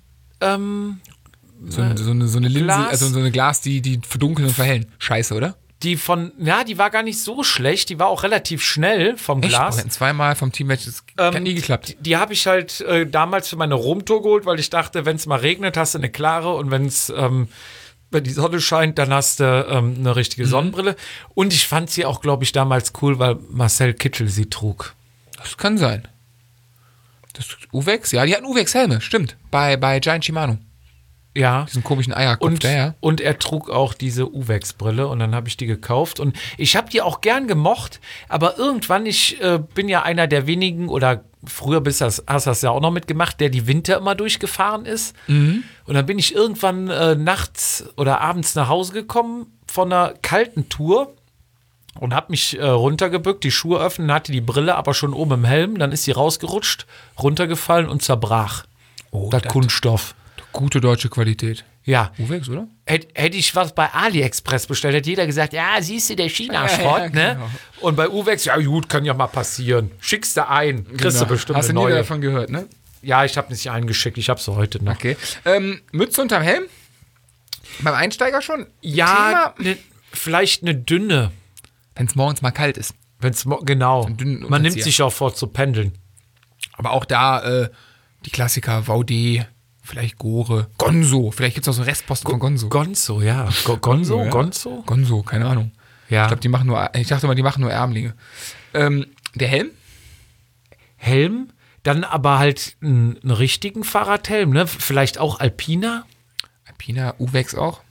ähm, So, eine- so eine, so eine Linse, Glas. also so eine Glas, die, die verdunkeln und verhellen. Scheiße, oder? die von, ja, die war gar nicht so schlecht, die war auch relativ schnell vom Echt? Glas. Wir hatten zweimal vom Teammatch, das Ähm, hat nie geklappt. Die, die habe ich halt äh, damals für meine Rumtour geholt, weil ich dachte, wenn es mal regnet, hast du eine klare und wenn es ähm, wenn die Sonne scheint, dann hast du ähm, eine richtige Sonnenbrille. Und ich fand sie auch, glaube ich, damals cool, weil Marcel Kittel sie trug. Das kann sein. Das Uvex? Ja, die hatten Uvex-Helme, stimmt. Bei, bei Giant Shimano. Ja. Diesen komischen Eierkopf, Und, der, ja. und er trug auch diese Uvex-Brille und dann habe ich die gekauft und ich habe die auch gern gemocht, aber irgendwann, ich äh, bin ja einer der wenigen oder früher bist das, hast du das ja auch noch mitgemacht, der die Winter immer durchgefahren ist und dann bin ich irgendwann äh, nachts oder abends nach Hause gekommen von einer kalten Tour und habe mich äh, runtergebückt, die Schuhe öffnen, hatte die Brille aber schon oben im Helm, dann ist sie rausgerutscht, runtergefallen und zerbrach. Oh, das das- Kunststoff. Gute deutsche Qualität. Ja. Uvex, oder? Hätte hätt ich was bei AliExpress bestellt, hätte jeder gesagt, ja, siehst du, der China-Schrott, Ja, ja, ne? genau. Und bei Uvex, ja gut, kann ja mal passieren. Schickst du ein, kriegst du bestimmt Hast du eine nie neue. davon gehört, ne? Ja, ich habe nicht eingeschickt, ich habe sie heute noch. Okay. Ähm, Mütze unterm Helm? Beim Einsteiger schon? Ja, ne, vielleicht eine dünne, Wenn es morgens mal kalt ist. wenn's mo- genau. dünnen Man nimmt Unterzieher. sich auch vor zu pendeln. Aber auch da äh, die Klassiker, V D, vielleicht Gore, Gonzo. Vielleicht gibt es auch so einen Restposten von Gonzo. Gonzo, ja. Go Gonzo, ja. Gonzo? Gonzo, keine Ahnung. Ja. Ich glaube, die machen nur, ich dachte mal, die machen nur Ärmlinge. Ähm, der Helm? Helm, dann aber halt einen, einen richtigen Fahrradhelm, ne? Vielleicht auch Alpina, Alpina, Uvex auch.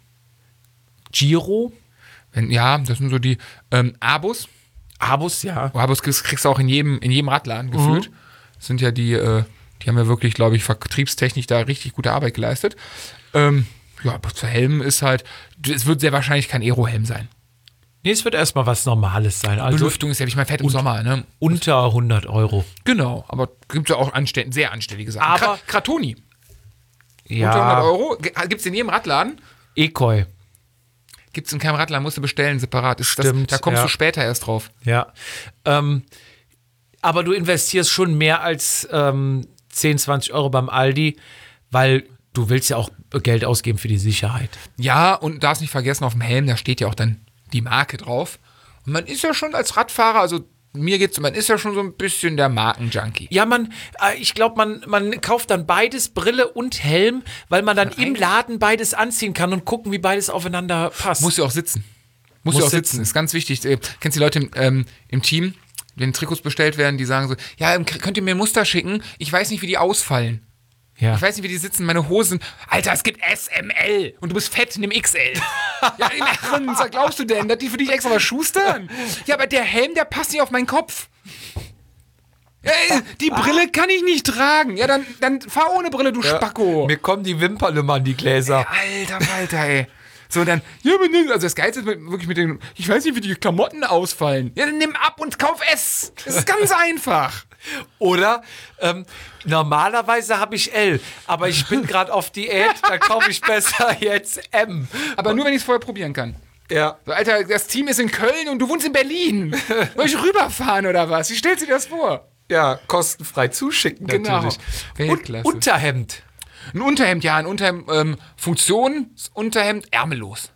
Giro, Wenn, ja, das sind so die ähm, Abus. Abus, ja. Abus kriegst, kriegst du auch in jedem, in jedem Radladen gefühlt. Das sind ja die, äh, die haben ja wirklich, glaube ich, vertriebstechnisch da richtig gute Arbeit geleistet. Ähm, ja, aber zu Helm ist halt, es wird sehr wahrscheinlich kein Aero-Helm sein. Nee, es wird erstmal was Normales sein. Also Belüftung ist ja, ich meine, fett im Sommer, ne? unter hundert Euro. Genau, aber gibt es ja auch anständ, sehr anständige Sachen. Aber- Kra- Kratoni, unter hundert Ja, Euro. Gibt es in jedem Radladen. Ekoi. Gibt es in keinem Radladen, musst du bestellen, separat. Ist Stimmt, das, da kommst ja. du später erst drauf. Ja. Ähm, aber du investierst schon mehr als ähm, zehn, zwanzig Euro beim Aldi, weil du willst ja auch Geld ausgeben für die Sicherheit. Ja, und darfst nicht vergessen, auf dem Helm, da steht ja auch dann die Marke drauf. Und man ist ja schon als Radfahrer, also mir geht's, man ist ja schon so ein bisschen der Markenjunkie. Ja, man, äh, ich glaube, man, man kauft dann beides, Brille und Helm, weil man dann im Laden beides anziehen kann und gucken, wie beides aufeinander passt. Muss ja auch sitzen. Muss, Muss ja auch sitzen. sitzen. Ist ganz wichtig. Äh, kennst du die Leute im, ähm, im Team, wenn Trikots bestellt werden, die sagen so, ja, ähm, könnt ihr mir ein Muster schicken? Ich weiß nicht, wie die ausfallen. ja. Ich weiß nicht, wie die sitzen. Meine Hosen. Alter, es gibt S M L. Und du bist fett, nimm X L. Ja, im Ernst, was glaubst du denn, dass die für dich extra was schustern? Ja, aber der Helm, der passt nicht auf meinen Kopf. Ja, ey, die Brille kann ich nicht tragen. Ja, dann, dann fahr ohne Brille, du Spacko. Mir kommen die Wimpern immer an die Gläser. Alter, Alter, ey. So, dann, ja, aber ne, also das Geilste ist mit, wirklich mit den, ich weiß nicht, wie die Klamotten ausfallen. Ja, dann nimm ab und kauf S. Das ist ganz einfach. Oder ähm, normalerweise habe ich L, aber ich bin gerade auf Diät, dann kaufe ich besser jetzt M. Aber nur, wenn ich es vorher probieren kann. Ja. So, Alter, das Team ist in Köln und du wohnst in Berlin. Soll ich rüberfahren oder was? Wie stellst du dir das vor? Ja, kostenfrei zuschicken Genau. natürlich. Weltklasse. Und Unterhemd. Ein Unterhemd, ja, ein Unterhemd, ähm, Funktion, Unterhemd, ärmellos.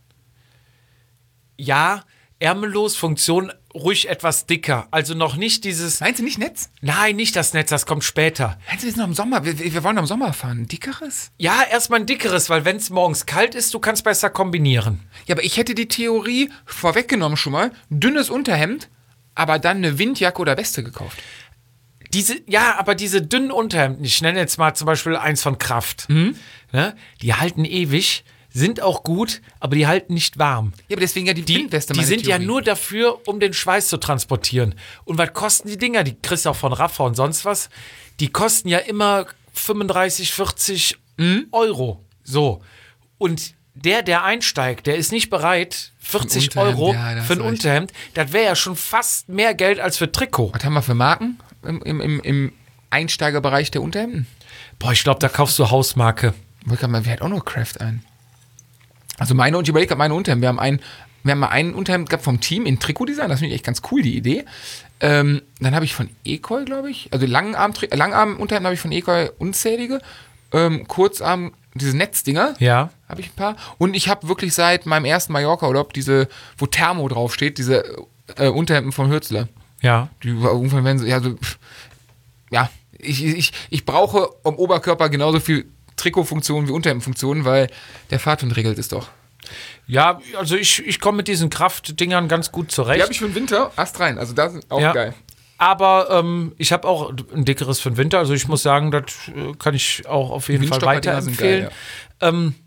Ja, ärmellos, Funktion ruhig etwas dicker. Also noch nicht dieses... Meinst du nicht Netz? Nein, nicht das Netz, das kommt später. Meinst du, wir sind noch im Sommer? Wir, wir wollen noch im Sommer fahren. Ein dickeres? Ja, erstmal ein dickeres, weil wenn es morgens kalt ist, du kannst besser kombinieren. Ja, aber ich hätte die Theorie vorweggenommen schon mal. Dünnes Unterhemd, aber dann eine Windjacke oder Weste gekauft. Diese, ja, aber diese dünnen Unterhemden, ich nenne jetzt mal zum Beispiel eins von Kraft, Mhm. ne, die halten ewig, sind auch gut, aber die halten nicht warm. Ja, aber deswegen ja die, Die, Windweste, die meine sind ja Theorie. nur dafür, um den Schweiß zu transportieren. Und was kosten die Dinger? Die kriegst du auch von Raffa und sonst was. Die kosten ja immer fünfunddreißig, vierzig Mhm. Euro. So. Und der, der einsteigt, der ist nicht bereit, vierzig Unterhemd, Euro ja, da hast für ein du recht. Unterhemd. Das wäre ja schon fast mehr Geld als für Trikot. Was haben wir für Marken im, im, im, im Einsteigerbereich der Unterhemden? Boah, ich glaube, da kaufst du Hausmarke. Ich wollte gerade mal, wer hat auch noch Craft ein? Also meine, und ich überlege gerade meine Unterhemden. Wir haben, ein, wir haben mal einen Unterhemd gehabt vom Team in Trikotdesign. Das finde ich echt ganz cool, die Idee. Ähm, dann habe ich von Ekoi, glaube ich, also Langarm, Langarm-Unterhemden habe ich von Ekoi unzählige. Ähm, Kurzarm, diese Netzdinger. Ja. Habe ich ein paar. Und ich habe wirklich seit meinem ersten Mallorca-Urlaub diese, wo Thermo draufsteht, diese äh, Unterhemden von Hürzler. Ja. Die irgendwann werden so, ja, so, pff, ja, ich, ich, ich brauche am Oberkörper genauso viel Trikotfunktionen wie Unterhemdfunktionen, weil der Fahrtwind regelt es doch. Ja, also ich, ich komme mit diesen Kraftdingern ganz gut zurecht. Die habe ich für den Winter, Ast rein, also das ist auch Ja. geil. Aber ähm, ich habe auch ein dickeres für den Winter. Also ich muss sagen, das äh, kann ich auch auf jeden Fall Windstopper-Dinger sind geil, weiterempfehlen. Ähm,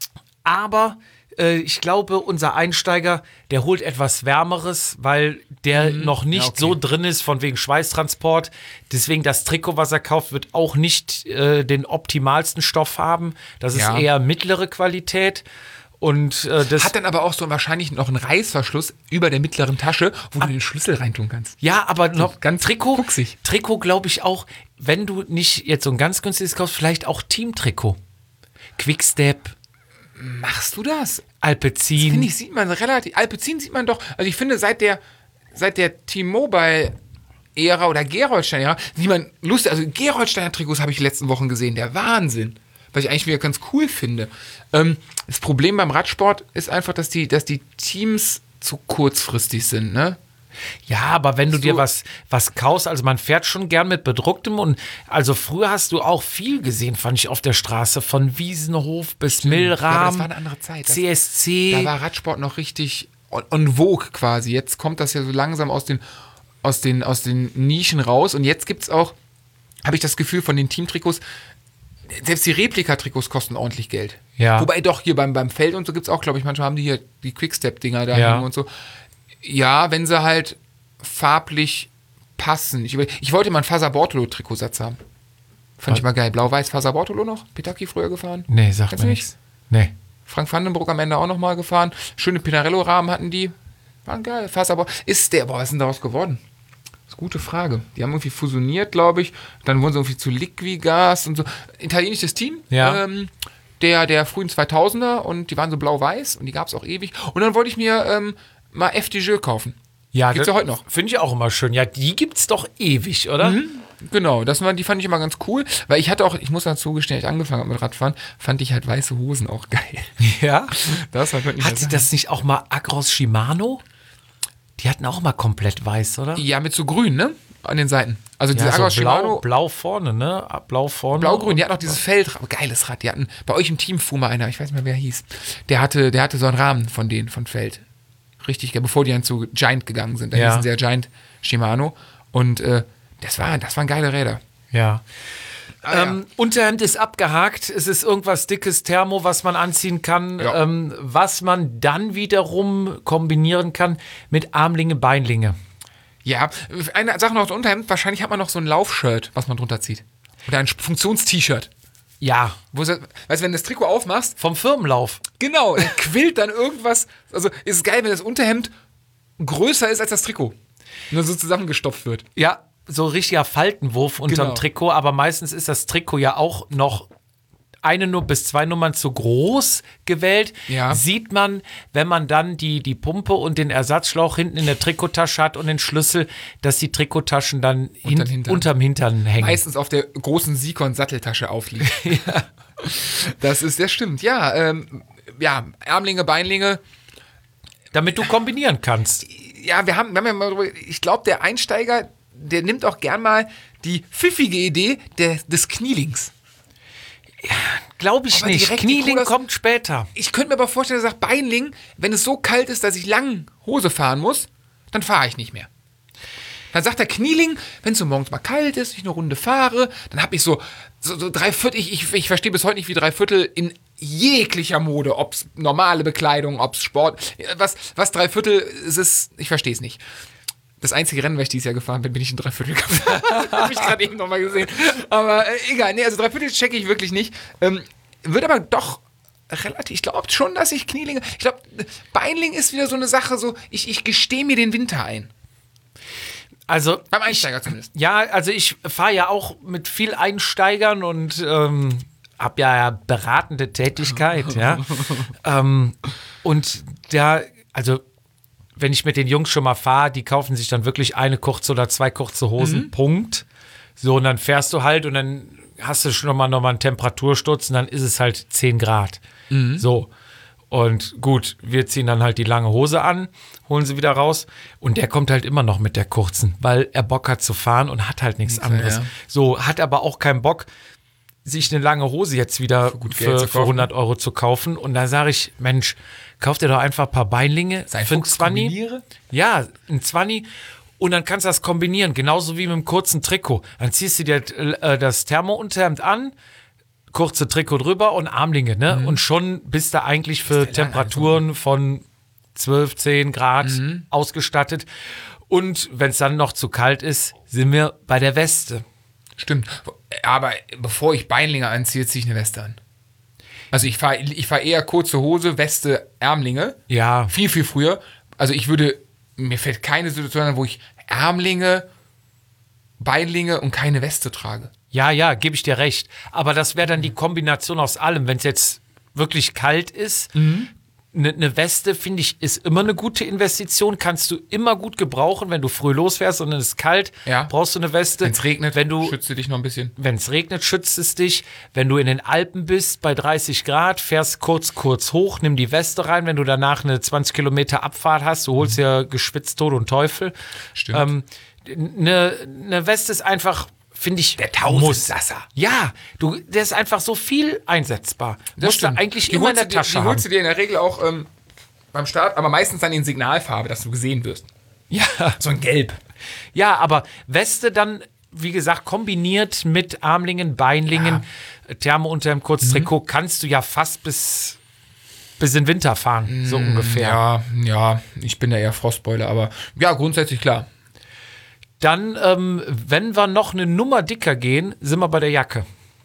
aber äh, ich glaube, unser Einsteiger, der holt etwas Wärmeres, weil der noch nicht Ja, okay. so drin ist von wegen Schweißtransport. Deswegen das Trikot, was er kauft, wird auch nicht äh, den optimalsten Stoff haben. Das ist Ja. eher mittlere Qualität. Und äh, das Hat dann aber auch so wahrscheinlich noch einen Reißverschluss über der mittleren Tasche, wo du den Schlüssel reintun kannst. Ja, aber noch ganz Trikot, fuchsig. Trikot glaube ich auch, wenn du nicht jetzt so ein ganz günstiges kaufst, vielleicht auch Team-Trikot. Quickstep, Machst du das? Alpecin. Finde ich, sieht man relativ. Alpecin sieht man doch. Also ich finde, seit der, seit der T-Mobile-Ära oder Gerolsteiner-Ära, sieht man lustig. Also Gerolsteiner-Trikots habe ich in den letzten Wochen gesehen. Der Wahnsinn. Was ich eigentlich wieder ganz cool finde. Ähm, das Problem beim Radsport ist einfach, dass die, dass die Teams zu kurzfristig sind, ne? Ja, aber wenn du So. dir was, was kaufst, also man fährt schon gern mit bedrucktem und also früher hast du auch viel gesehen, fand ich auf der Straße, von Wiesenhof bis Ja, aber Milram, das war eine andere Zeit. Das, C S C. Da war Radsport noch richtig on, on vogue quasi. Jetzt kommt das ja so langsam aus den, aus den, aus den Nischen raus. Und jetzt gibt es auch, habe ich das Gefühl, von den Teamtrikots, selbst die Replika-Trikots kosten ordentlich Geld. Ja. Wobei doch hier beim, beim Feld und so gibt es auch, glaube ich, manchmal haben die hier die Quickstep-Dinger da Ja. hängen und so. Ja, wenn sie halt farblich passen. Ich, über- ich wollte mal einen Faser-Bortolo-Trikotsatz haben. Fand ich mal geil. Blau-Weiß Faser-Bortolo noch? Petaki früher gefahren? Nee, sag Kennst mir du nichts. Nee. Frank Vandenbroek am Ende auch nochmal gefahren. Schöne Pinarello-Rahmen hatten die. Waren geil. Faser ist der, boah, was ist denn daraus geworden? Das ist eine gute Frage. Die haben irgendwie fusioniert, glaube ich. Dann wurden sie irgendwie zu Liquigas und so. Italienisches Team. Ja. Ähm, der, der frühen zweitausender und die waren so blau-weiß und die gab es auch ewig. Und dann wollte ich mir ähm, mal F D Jeux kaufen. Ja, Gibt's das ja heute noch. Finde ich auch immer schön. Ja, die gibt's doch ewig, oder? Genau, das war, die fand ich immer ganz cool, weil ich hatte auch, ich muss dazu gestehen, als ich angefangen habe mit Radfahren, fand ich halt weiße Hosen auch geil. Ja. Das hat nicht Hatte das nicht auch mal Agros Shimano? Die hatten auch mal komplett weiß, oder? Ja, mit so grün, ne? An den Seiten. Also diese Ja, Agros so blau, Shimano, blau vorne, ne? Blau vorne. blau-grün, die hatten auch dieses Feld, geiles Rad. Die hatten bei euch im Team fuhr mal einer, ich weiß nicht mehr, wer hieß. Der hatte, der hatte so einen Rahmen von denen, von Feld. Richtig geil, bevor die dann zu Giant gegangen sind. Da Ja. hießen sie ja Giant Shimano. Und äh, das, war, das waren geile Räder. Ja. Ah, ja. ähm, Unterhemd ist abgehakt. Es ist irgendwas dickes Thermo, was man anziehen kann, Ja. ähm, was man dann wiederum kombinieren kann mit Armlinge, Beinlinge. Ja, eine Sache noch, das Unterhemd, wahrscheinlich hat man noch so ein Laufshirt, was man drunter zieht. Oder ein Funktions-T-Shirt. Ja, Wo ist das, weißt du, wenn du das Trikot aufmachst, vom Firmenlauf. genau, dann quillt dann irgendwas. Also ist es geil, wenn das Unterhemd größer ist als das Trikot. Nur so zusammengestopft wird. Ja, so richtiger Faltenwurf unterm Genau. Trikot, aber meistens ist das Trikot ja auch noch eine nur bis zwei Nummern zu groß gewählt. Ja. Sieht man, wenn man dann die, die Pumpe und den Ersatzschlauch hinten in der Trikottasche hat und den Schlüssel, dass die Trikottaschen dann hin, Hintern. unterm Hintern hängen. Meistens auf der großen Sikon-Satteltasche aufliegt. ja. Das ist, das stimmt. Ja, ähm, ja, Ärmlinge, Beinlinge. Damit du kombinieren kannst. Ja, wir haben, wir haben ja mal drüber, ich glaube, der Einsteiger, der nimmt auch gern mal die pfiffige Idee der, des Knielings. Glaube ich Aber nicht. direkt die Knieling Colas- kommt später. Ich könnte mir aber vorstellen, er sagt, Beinling, wenn es so kalt ist, dass ich lang Hose fahren muss, dann fahre ich nicht mehr. Dann sagt der Knieling, wenn es so morgens mal kalt ist, ich eine Runde fahre, dann habe ich so, so, so drei Viertel, ich, ich, ich verstehe bis heute nicht, wie drei Viertel in jeglicher Mode, ob es normale Bekleidung, ob es Sport, was, was drei Viertel, es ist, ich verstehe es nicht. Das einzige Rennen, weil ich dieses Jahr gefahren bin, bin ich in Dreiviertel gefahren. Habe ich gerade eben nochmal gesehen. Aber äh, egal, nee, also Dreiviertel checke ich wirklich nicht. Ähm, wird aber doch relativ, ich glaube schon, dass ich Knielinge, ich glaube, Beinling ist wieder so eine Sache, so, ich, ich gestehe mir den Winter ein. Also, Beim Einsteiger zumindest. ja, also ich fahre ja auch mit viel Einsteigern und ähm, habe ja beratende Tätigkeit, ja. ähm, und da, also wenn ich mit den Jungs schon mal fahre, die kaufen sich dann wirklich eine kurze oder zwei kurze Hosen, Mhm. Punkt. So, und dann fährst du halt und dann hast du schon noch mal, noch mal einen Temperatursturz und dann ist es halt zehn Grad. Mhm. So. Und gut, wir ziehen dann halt die lange Hose an, holen sie wieder raus und der kommt halt immer noch mit der kurzen, weil er Bock hat zu fahren und hat halt nichts anderes. ja. So, hat aber auch keinen Bock, sich eine lange Hose jetzt wieder gut für, Geld zu für kaufen. hundert Euro zu kaufen. Und da sage ich, Mensch, kauf dir doch einfach ein paar Beinlinge Sein für ein Fuchs Zwanni. kombiniere? Ja, ein Zwanni. Und dann kannst du das kombinieren, genauso wie mit einem kurzen Trikot. Dann ziehst du dir äh, das Thermounterhemd an, kurze Trikot drüber und Armlinge, ne? Mhm. Und schon bist du eigentlich für Temperaturen von zwölf, zehn Grad Mhm. ausgestattet. Und wenn es dann noch zu kalt ist, sind wir bei der Weste. Stimmt. Aber bevor ich Beinlinge anziehe, ziehe ich eine Weste an. Also ich fahre ich fahr eher kurze Hose, Weste, Ärmlinge. Ja. Viel, viel früher. Also ich würde, mir fällt keine Situation an, wo ich Ärmlinge, Beinlinge und keine Weste trage. Ja, ja, gebe ich dir recht. Aber das wäre dann die Kombination aus allem. Wenn es jetzt wirklich kalt ist, eine ne Weste, finde ich, ist immer eine gute Investition. Kannst du immer gut gebrauchen, wenn du früh losfährst und es ist kalt, Ja. brauchst du eine Weste. Wenn es regnet, wenn du schützt du dich noch ein bisschen. Wenn es regnet, schützt es dich. Wenn du in den Alpen bist, bei dreißig Grad, fährst kurz, kurz hoch, nimm die Weste rein. Wenn du danach eine zwanzig Kilometer Abfahrt hast, du holst ja geschwitzt Tod und Teufel. Stimmt. Ähm, eine, eine Weste ist einfach, finde ich, der Tausendsasser. Ja, du, der ist einfach so viel einsetzbar. Musst du eigentlich Die immer in holst der du dir- Tasche Die haben. holst du dir in der Regel auch ähm, beim Start, aber meistens dann in Signalfarbe, dass du gesehen wirst. Ja. So ein Gelb. Ja, aber Weste dann, wie gesagt, kombiniert mit Armlingen, Beinlingen, Thermounterhemd, Kurztrikot, kannst du ja fast bis, bis in den Winter fahren, so ungefähr. Ja, ja, ich bin da eher Frostbeule, aber ja, grundsätzlich klar. Dann, ähm, wenn wir noch eine Nummer dicker gehen, sind wir bei der Jacke.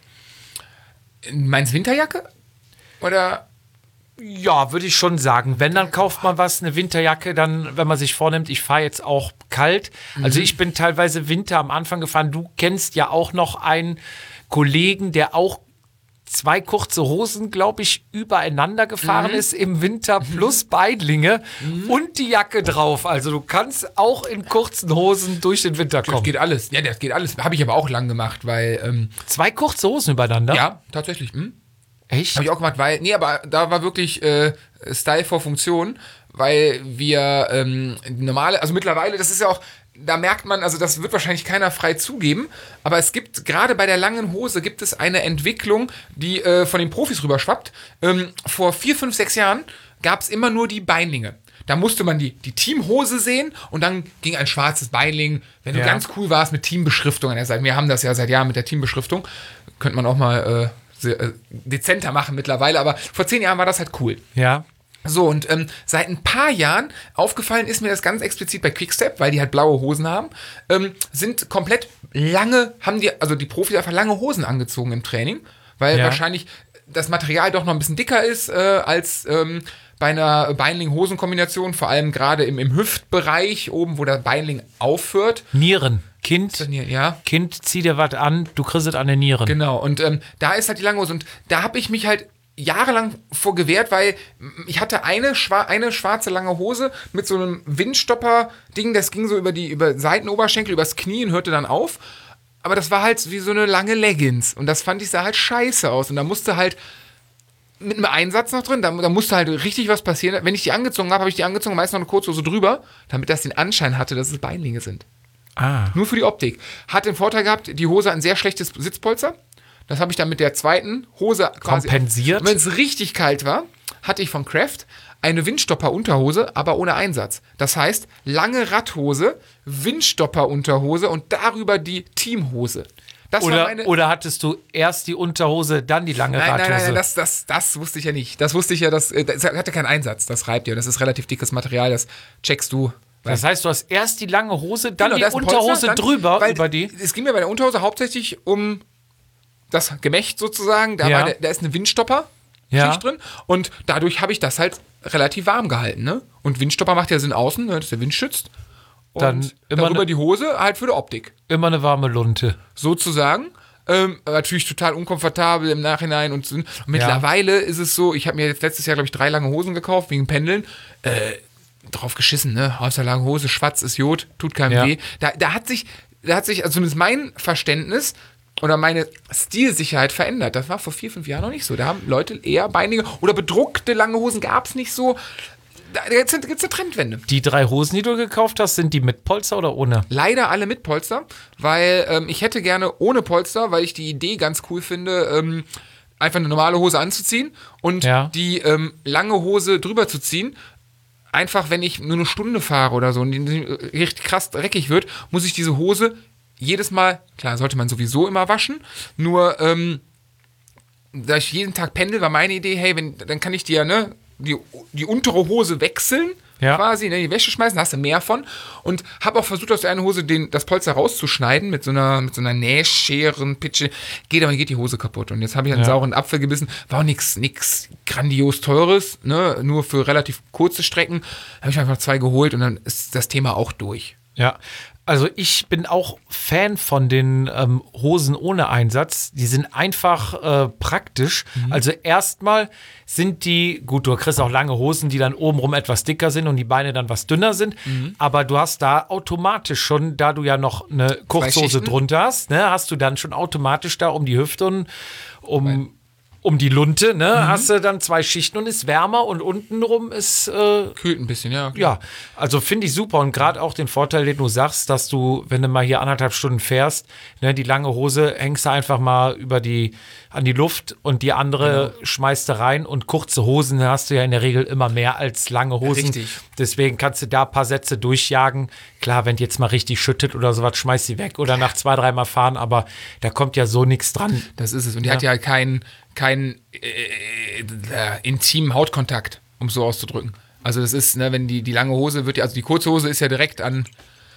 Meinst du Winterjacke? Oder? Ja, würde ich schon sagen. Wenn, dann kauft man was, eine Winterjacke, dann, wenn man sich vornimmt, ich fahre jetzt auch kalt. Also ich bin teilweise Winter am Anfang gefahren. Du kennst ja auch noch einen Kollegen, der auch zwei kurze Hosen, glaube ich, übereinander gefahren ist im Winter plus Beinlinge und die Jacke drauf. Also du kannst auch in kurzen Hosen durch den Winter Das kommen. geht alles. Ja, das geht alles. Habe ich aber auch lang gemacht, weil, ähm, Zwei kurze Hosen übereinander? ja, tatsächlich. Hm? Echt? Habe ich auch gemacht, weil, nee, aber da war wirklich äh, Style vor Funktion, weil wir ähm, normale, also mittlerweile, das ist ja auch, da merkt man, also das wird wahrscheinlich keiner frei zugeben, aber es gibt, gerade bei der langen Hose, gibt es eine Entwicklung, die äh, von den Profis rüberschwappt. Ähm, vor vier, fünf, sechs Jahren gab es immer nur die Beinlinge. Da musste man die, die Teamhose sehen und dann ging ein schwarzes Beinling, wenn du Ja. ganz cool warst mit Teambeschriftung an der Seite. Wir haben das ja seit Jahren mit der Teambeschriftung. Könnte man auch mal äh, sehr, äh, dezenter machen mittlerweile, aber vor zehn Jahren war das halt cool. Ja. So, und ähm, seit ein paar Jahren, aufgefallen ist mir das ganz explizit bei Quickstep, weil die halt blaue Hosen haben, ähm, sind komplett lange, haben die, also die Profis einfach lange Hosen angezogen im Training. weil Ja. wahrscheinlich das Material doch noch ein bisschen dicker ist äh, als ähm, bei einer Beinling-Hosen-Kombination, vor allem gerade im, im Hüftbereich, oben, wo der Beinling aufhört. Nieren. Kind, Ja, Kind, zieh dir was an, du kriegst es an den Nieren. genau. Und ähm, da ist halt die lange Hose. Und da habe ich mich halt jahrelang vor gewehrt, weil ich hatte eine, schwa- eine schwarze lange Hose mit so einem Windstopper-Ding, das ging so über die über Seitenoberschenkel, übers Knie und hörte dann auf. Aber das war halt wie so eine lange Leggings. Und das fand ich, sah halt scheiße aus. Und da musste halt mit einem Einsatz noch drin, da, da musste halt richtig was passieren. Wenn ich die angezogen habe, habe ich die angezogen, meist noch eine Kurzhose drüber, damit das den Anschein hatte, dass es Beinlinge sind. Ah. Nur für die Optik. Hat den Vorteil gehabt, die Hose hat ein sehr schlechtes Sitzpolster. Das habe ich dann mit der zweiten Hose quasi Kompensiert. Und wenn es richtig kalt war, hatte ich von Kraft eine Windstopper-Unterhose, aber ohne Einsatz. Das heißt, lange Radhose, Windstopper-Unterhose und darüber die Teamhose. Das war Oder, meine... oder hattest du erst die Unterhose, dann die lange Nein, nein, Radhose? nein, nein das, das, das wusste ich ja nicht. Das wusste ich ja, das, äh, das hatte keinen Einsatz. Das reibt ja. Das ist relativ dickes Material, das checkst du. Das heißt, du hast erst die lange Hose, dann Genau, die da ist ein Unterhose Polster, dann- drüber weil über die. Es ging mir bei der Unterhose hauptsächlich um das Gemächt sozusagen. Da, Ja. war der, da ist eine Windstopper Ja. drin und dadurch habe ich das halt relativ warm gehalten. Ne? Und Windstopper macht ja Sinn außen, ne, dass der Wind schützt. Und Dann immer darüber ne- die Hose halt für die Optik. Immer eine warme Lunte. Sozusagen. Ähm, natürlich total unkomfortabel im Nachhinein und, so. Und mittlerweile ist es so, ich habe mir jetzt letztes Jahr, glaube ich, drei lange Hosen gekauft wegen Pendeln. Äh, drauf geschissen, ne? Aus der langen Hose, schwarz ist Jod, tut keinem Ja. weh. Da, da hat sich, da hat sich, also zumindest mein Verständnis oder meine Stilsicherheit verändert. Das war vor vier, fünf Jahren noch nicht so. Da haben Leute eher beinige oder bedruckte lange Hosen gab es nicht so. Da gibt es eine Trendwende. Die drei Hosen, die du gekauft hast, sind die mit Polster oder ohne? Leider alle mit Polster, weil ähm, ich hätte gerne ohne Polster, weil ich die Idee ganz cool finde, ähm, einfach eine normale Hose anzuziehen und Ja. die ähm, lange Hose drüber zu ziehen. Einfach, wenn ich nur eine Stunde fahre oder so und die richtig krass dreckig wird, muss ich diese Hose jedes Mal, klar, sollte man sowieso immer waschen, nur ähm, da ich jeden Tag pendel, war meine Idee, hey, wenn, dann kann ich dir, ne, die, die untere Hose wechseln, Ja. quasi, ne, die Wäsche schmeißen, da hast du mehr von. Und habe auch versucht, aus der einen Hose den, das Polster rauszuschneiden mit so einer, mit so einer Nähscheren, Pitsche. Geht aber, geht die Hose kaputt. Und jetzt habe ich einen Ja. sauren Apfel gebissen. War auch nichts nix grandios Teures, ne, nur für relativ kurze Strecken. Habe ich einfach zwei geholt und dann ist das Thema auch durch. Ja, also ich bin auch Fan von den ähm, Hosen ohne Einsatz. Die sind einfach äh, praktisch. Also erstmal sind die, gut, du kriegst auch lange Hosen, die dann obenrum etwas dicker sind und die Beine dann was dünner sind. Aber du hast da automatisch schon, da du ja noch eine Kurzhose Schichten? drunter hast, ne, hast du dann schon automatisch da um die Hüfte und um... Um die Lunte, ne, hast du dann zwei Schichten und ist wärmer und untenrum ist äh, Kühlt ein bisschen, ja. ja, also finde ich super und gerade auch den Vorteil, den du sagst, dass du, wenn du mal hier anderthalb Stunden fährst, ne, die lange Hose hängst du einfach mal über die, an die Luft und die andere schmeißt du rein und kurze Hosen hast du ja in der Regel immer mehr als lange Hosen. Richtig. Deswegen kannst du da ein paar Sätze durchjagen. Klar, wenn die jetzt mal richtig schüttet oder sowas, schmeißt sie weg oder nach zwei, dreimal fahren, aber da kommt ja so nichts dran. Das ist es. Und die hat ja keinen keinen äh, äh, intimen Hautkontakt, um es so auszudrücken. Also das ist, ne, wenn die, die lange Hose wird ja, also die kurze Hose ist ja direkt an,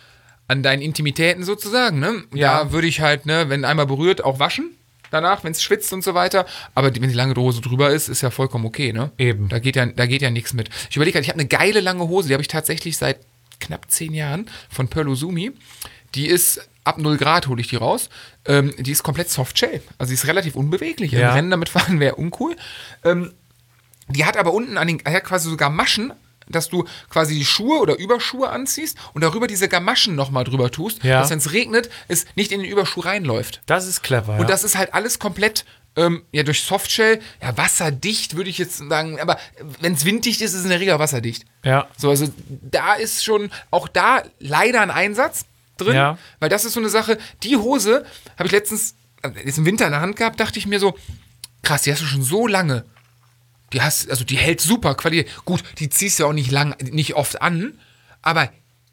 an deinen Intimitäten sozusagen, ne? Ja. Da würde ich halt, ne, wenn einmal berührt, auch waschen danach, wenn es schwitzt und so weiter. Aber die, wenn die lange Hose drüber ist, ist ja vollkommen okay, ne? Eben. Da geht ja, da geht ja nichts mit. Ich überlege gerade, ich habe eine geile lange Hose, die habe ich tatsächlich seit knapp zehn Jahren von Perlosumi. Die ist ab null Grad hole ich die raus. Ähm, die ist komplett Softshell. Also die ist relativ unbeweglich. Ja. Ein Rennen damit fahren wäre uncool. Ähm, die hat aber unten an den, hat quasi sogar Maschen, dass du quasi die Schuhe oder Überschuhe anziehst und darüber diese Gamaschen nochmal drüber tust, Ja. dass wenn es regnet, es nicht in den Überschuh reinläuft. Das ist clever. Und ja. das ist halt alles komplett ähm, ja, durch Softshell, ja, wasserdicht, würde ich jetzt sagen, aber wenn es winddicht ist, ist es in der Regel auch wasserdicht. Ja. So, also da ist schon auch da leider ein Einsatz drin, Ja. weil das ist so eine Sache, die Hose habe ich letztens, äh, jetzt im Winter in der Hand gehabt, dachte ich mir so, krass, die hast du schon so lange. Die hast, also die hält super Qualität. Gut, die ziehst du auch nicht lang, nicht oft an, aber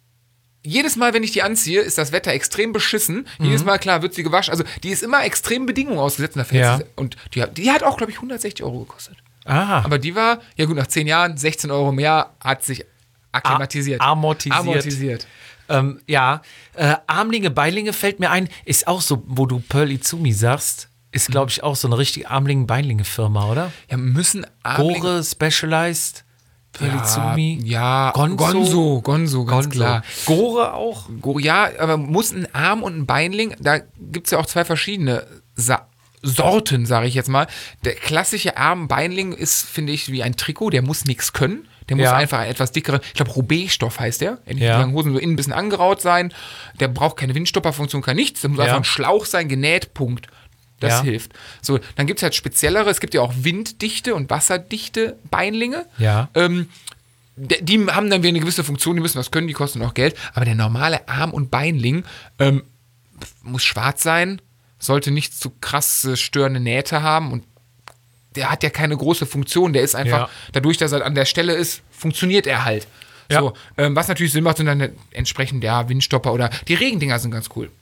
jedes Mal, wenn ich die anziehe, ist das Wetter extrem beschissen. Mhm. Jedes Mal, klar, wird sie gewaschen. Also die ist immer extremen Bedingungen ausgesetzt. Und, da fällt Ja. sie- und die, hat- die hat auch, glaube ich, hundertsechzig Euro gekostet. Ah, Aber die war, ja gut, nach zehn Jahren, sechzehn Euro im Jahr, hat sich akklimatisiert. A- amortisiert. Amortisiert. Ähm, ja, äh, Armlinge, Beilinge fällt mir ein, ist auch so, wo du Pearl Izumi sagst, ist, glaube ich, auch so eine richtige Armlingen-Beinlinge-Firma, oder? Ja, müssen Armlinge... Gore, Specialized, Pelizumi, Ja, Gonzo. Gonzo, Gonzo, ganz Gonzo. klar. Gore auch. Go- Ja, aber muss ein Arm und ein Beinling, da gibt es ja auch zwei verschiedene Sa- Sorten, sage ich jetzt mal. Der klassische Arm-Beinling ist, finde ich, wie ein Trikot, der muss nichts können. Der muss Ja. einfach einen etwas dickeren, ich glaube, Roubaix-Stoff heißt der. In Ja. den langen Hosen so innen ein bisschen angeraut sein. Der braucht keine Windstopperfunktion, kann nichts. Der muss Ja. einfach ein Schlauch sein, genäht, Punkt. Das Ja. hilft. So, dann gibt es halt speziellere, es gibt ja auch winddichte und wasserdichte Beinlinge. Ja. Ähm, d- die haben dann wieder eine gewisse Funktion, die müssen was können, die kosten auch Geld. Aber der normale Arm- und Beinling ähm, muss schwarz sein, sollte nicht zu krasse störende Nähte haben und der hat ja keine große Funktion. Der ist einfach, Ja. dadurch, dass er an der Stelle ist, funktioniert er halt. Ja. So, ähm, was natürlich Sinn macht, sind dann entsprechend ja, Windstopper oder die Regendinger sind ganz cool.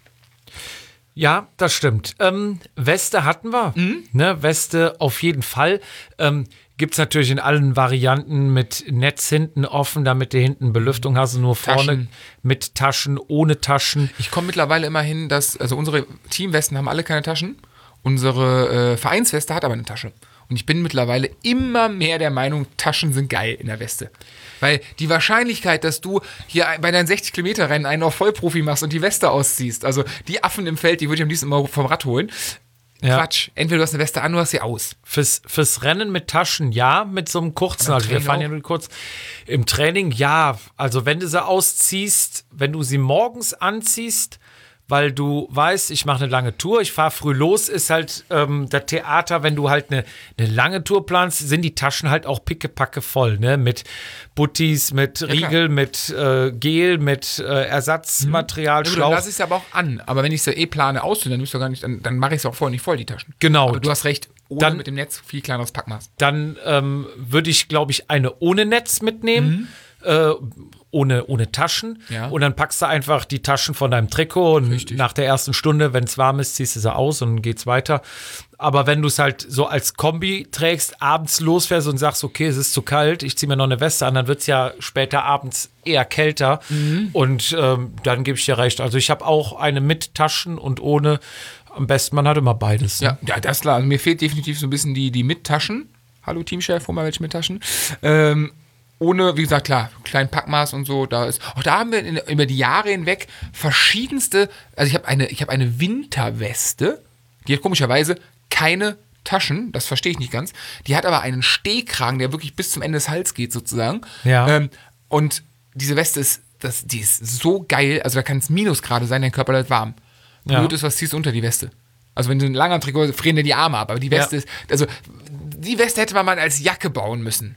Ja, das stimmt. Ähm, Weste hatten wir. Mhm. Ne, Weste auf jeden Fall. Ähm, Gibt es natürlich in allen Varianten mit Netz hinten offen, damit du hinten Belüftung hast und nur vorne Taschen. mit Taschen, ohne Taschen. Ich komme mittlerweile immer hin, dass, also unsere Teamwesten haben alle keine Taschen. Unsere äh, Vereinsweste hat aber eine Tasche. Und ich bin mittlerweile immer mehr der Meinung, Taschen sind geil in der Weste. Weil die Wahrscheinlichkeit, dass du hier bei deinen sechzig Kilometer Rennen einen auf Vollprofi machst und die Weste ausziehst, also die Affen im Feld, die würde ich am liebsten immer vom Rad holen. Ja. Quatsch. Entweder du hast eine Weste an, oder hast sie aus. Fürs, fürs Rennen mit Taschen, ja, mit so einem kurzen, Im also wir Training fahren ja auch? nur kurz. Im Training, ja, also wenn du sie ausziehst, wenn du sie morgens anziehst, weil du weißt, ich mache eine lange Tour, ich fahre früh los, ist halt ähm, das Theater, wenn du halt eine, eine lange Tour planst, sind die Taschen halt auch pickepacke voll, ne, mit Buttis, mit klar. Riegel, mit äh, Gel, mit äh, Ersatzmaterial, Ja, gut, dann Schlauch. lasse ich es aber auch an. Aber wenn ich es ja eh plane auszuziehen, dann, müsst ihr gar nicht, dann, dann mache ich es auch vorher nicht voll, die Taschen. Genau. Aber du hast recht, ohne Dann- mit dem Netz viel kleineres Packmaß. Dann ähm, würde ich, glaube ich, eine ohne Netz mitnehmen, äh, ohne, ohne Taschen. Ja. Und dann packst du einfach die Taschen von deinem Trikot und Richtig. nach der ersten Stunde, wenn es warm ist, ziehst du sie aus und geht's weiter. Aber wenn du es halt so als Kombi trägst, abends losfährst und sagst, okay, es ist zu kalt, ich ziehe mir noch eine Weste an, dann wird es ja später abends eher kälter. Und ähm, dann gebe ich dir recht. Also ich habe auch eine mit Taschen und ohne. Am besten, man hat immer beides. Ne? Ja, ja, das ist klar. Also mir fehlt definitiv so ein bisschen die, die Mittaschen. Hallo Teamchef, hol mal welche Mittaschen. Ähm, ohne, wie gesagt, klar, kleinen Packmaß und so. Da ist, auch da haben wir in, über die Jahre hinweg verschiedenste. Also ich habe eine, ich habe eine Winterweste, die hat komischerweise keine Taschen. Das verstehe ich nicht ganz. Die hat aber einen Stehkragen, der wirklich bis zum Ende des Hals geht sozusagen. Ja. Ähm, und diese Weste ist, das, die ist so geil. Also da kann es Minusgrade sein, dein Körper bleibt warm. Ja. Blöd ist, was ziehst du unter die Weste? Also wenn du ein langer Trikot, frieren dir die Arme ab. Aber die Weste Ja. ist, also die Weste hätte man mal als Jacke bauen müssen.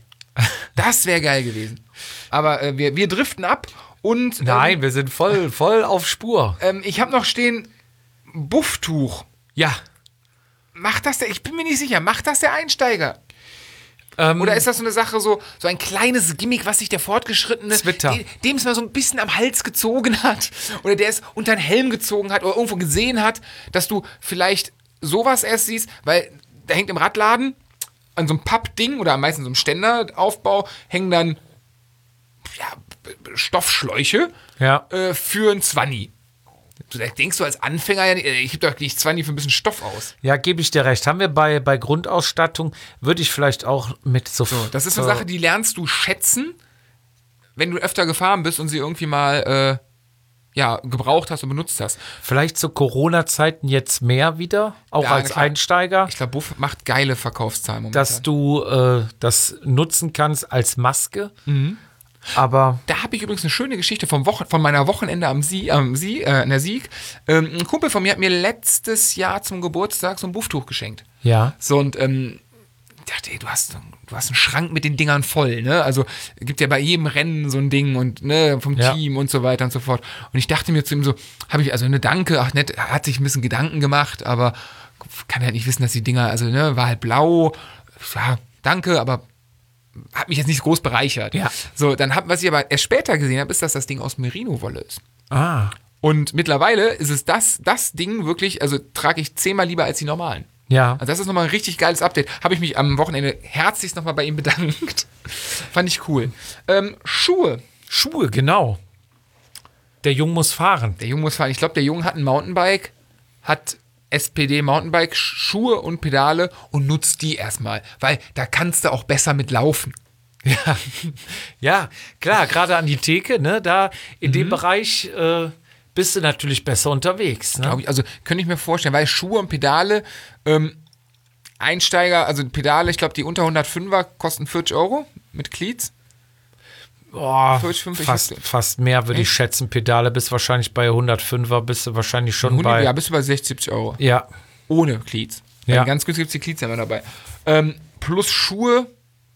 Das wäre geil gewesen. Aber äh, wir, wir driften ab und ähm, Nein, wir sind voll, voll auf Spur. ähm, ich habe noch stehen Bufftuch. Ja. Macht das der, ich bin mir nicht sicher, macht das der Einsteiger? Ähm, Oder ist das so eine Sache, so, so ein kleines Gimmick, was sich der Fortgeschrittene, Zwitter. de- dem es mal so ein bisschen am Hals gezogen hat oder der es unter den Helm gezogen hat oder irgendwo gesehen hat, dass du vielleicht sowas erst siehst, weil da hängt im Radladen an so einem Pappding oder am meisten so einem Ständeraufbau hängen dann ja, B- B- Stoffschläuche Ja. äh, für ein Zwanni. Du denkst du als Anfänger, ja nicht, äh, ich gebe doch nicht Zwanni für ein bisschen Stoff aus. Ja, gebe ich dir recht. Haben wir bei, bei Grundausstattung, würde ich vielleicht auch mit so. So, das ist eine Sache, die lernst du schätzen, wenn du öfter gefahren bist und sie irgendwie mal äh, ja, gebraucht hast und benutzt hast. Vielleicht zu Corona-Zeiten jetzt mehr wieder, auch Ja, als klar. Einsteiger, Ich glaube, Buff macht geile Verkaufszahlen momentan. dass du äh, das nutzen kannst als Maske. Mhm. Aber Da habe ich übrigens eine schöne Geschichte vom Wochen, von meiner Wochenende am Sie, am Sie, äh, in der Sieg. Ähm, ein Kumpel von mir hat mir letztes Jahr zum Geburtstag so ein Bufftuch geschenkt. ja, So, und ähm, ich dachte, ey, du hast, du hast einen Schrank mit den Dingern voll, ne? Also gibt ja bei jedem Rennen so ein Ding und ne, vom Ja. Team und so weiter und so fort. Und ich dachte mir zu ihm so, habe ich, also eine Danke, ach nett, er hat sich ein bisschen Gedanken gemacht, aber kann halt nicht wissen, dass die Dinger, also ne, war halt blau. Ja, danke, aber hat mich jetzt nicht groß bereichert. Ja. So, dann hab, was ich aber erst später gesehen habe, ist, dass das Ding aus Merino-Wolle ist. ah, Und mittlerweile ist es das, das Ding wirklich, also trage ich zehnmal lieber als die normalen. ja, Also das ist nochmal ein richtig geiles Update. Habe ich mich am Wochenende herzlichst nochmal bei ihm bedankt. Fand ich cool. Ähm, Schuhe. Schuhe, genau. Der Junge muss fahren. Der Junge muss fahren. Ich glaube, der Junge hat ein Mountainbike, hat S P D Mountainbike Schuhe und Pedale und nutzt die erstmal, weil da kannst du auch besser mit laufen. Ja, ja, klar, gerade an die Theke, ne, da in dem Bereich äh, bist du natürlich besser unterwegs. Ne? Glaub ich, also könnte ich mir vorstellen, weil Schuhe und Pedale, ähm, Einsteiger, also Pedale, ich glaube, die unter hundertfünfer kosten vierzig Euro mit Cleats. Boah, vierzig, fünfzig, fast, fünfzig. fast mehr würde ich Echt? schätzen. Pedale bist wahrscheinlich bei hundertfünfer, bist du wahrscheinlich schon hundert, bei. ja, bist du bei sechzig, siebzig Euro. Ja, Ohne Cleats. Ja. Ja. Ganz günstig gibt es die Cleats immer dabei. Ähm, plus Schuhe,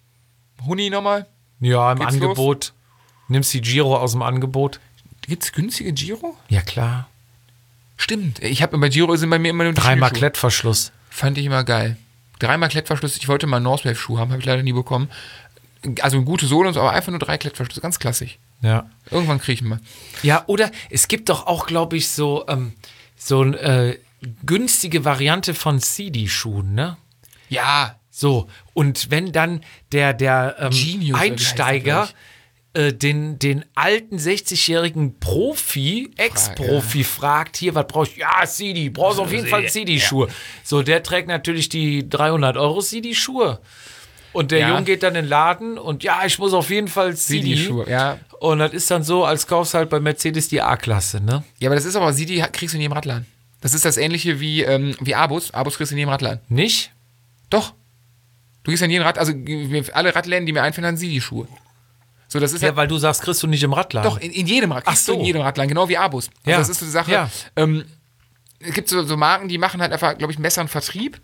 Huni nochmal. ja, im Geht's Angebot. Nimmst die Giro aus dem Angebot? Gibt es günstige Giro? Ja, klar. Stimmt. Ich habe bei Giro sind bei mir immer nur die Dreimal Schnürschuhe. Klettverschluss. Fand ich immer geil. Dreimal Klettverschluss. Ich wollte mal einen Northwave-Schuh haben, habe ich leider nie bekommen. Also eine gute Sohle und so, aber einfach nur drei Klettverschlüsse. Ganz klassisch. Ja. Irgendwann kriege ich ihn mal. Ja, oder es gibt doch auch, glaube ich, so, ähm, so eine äh, günstige Variante von C D-Schuhen, ne? Ja. So, und wenn dann der, der ähm, Genius, oder wie heißt Einsteiger der äh, den, den alten sechzigjährigen Profi, Ex-Profi fragt, hier, was brauchst du? Ja, C D, brauchst auf jeden Fall C D-Schuhe. So, der trägt natürlich die dreihundert Euro C D-Schuhe. Und der Ja. Junge geht dann in den Laden und ja, ich muss auf jeden Fall C D. C D-Schuhe, ja. Und das ist dann so, als kaufst du halt bei Mercedes die A-Klasse, ne? Ja, aber das ist aber, C D kriegst du in jedem Radladen. Das ist das ähnliche wie, ähm, wie Abus. Abus kriegst du in jedem Radladen. Nicht? Doch. Du gehst in jeden Rad, also alle Radläden, die mir einfallen, haben C D-Schuhe. So, das ist Ja, halt, weil du sagst, kriegst du nicht im Radladen. doch, in, in jedem Rad. Ach kriegst du so. In jedem Radladen, genau wie Abus. Also Ja. das ist so die Sache. Ja. Ähm, es gibt so, so Marken, die machen halt einfach, glaube ich, einen besseren Vertrieb.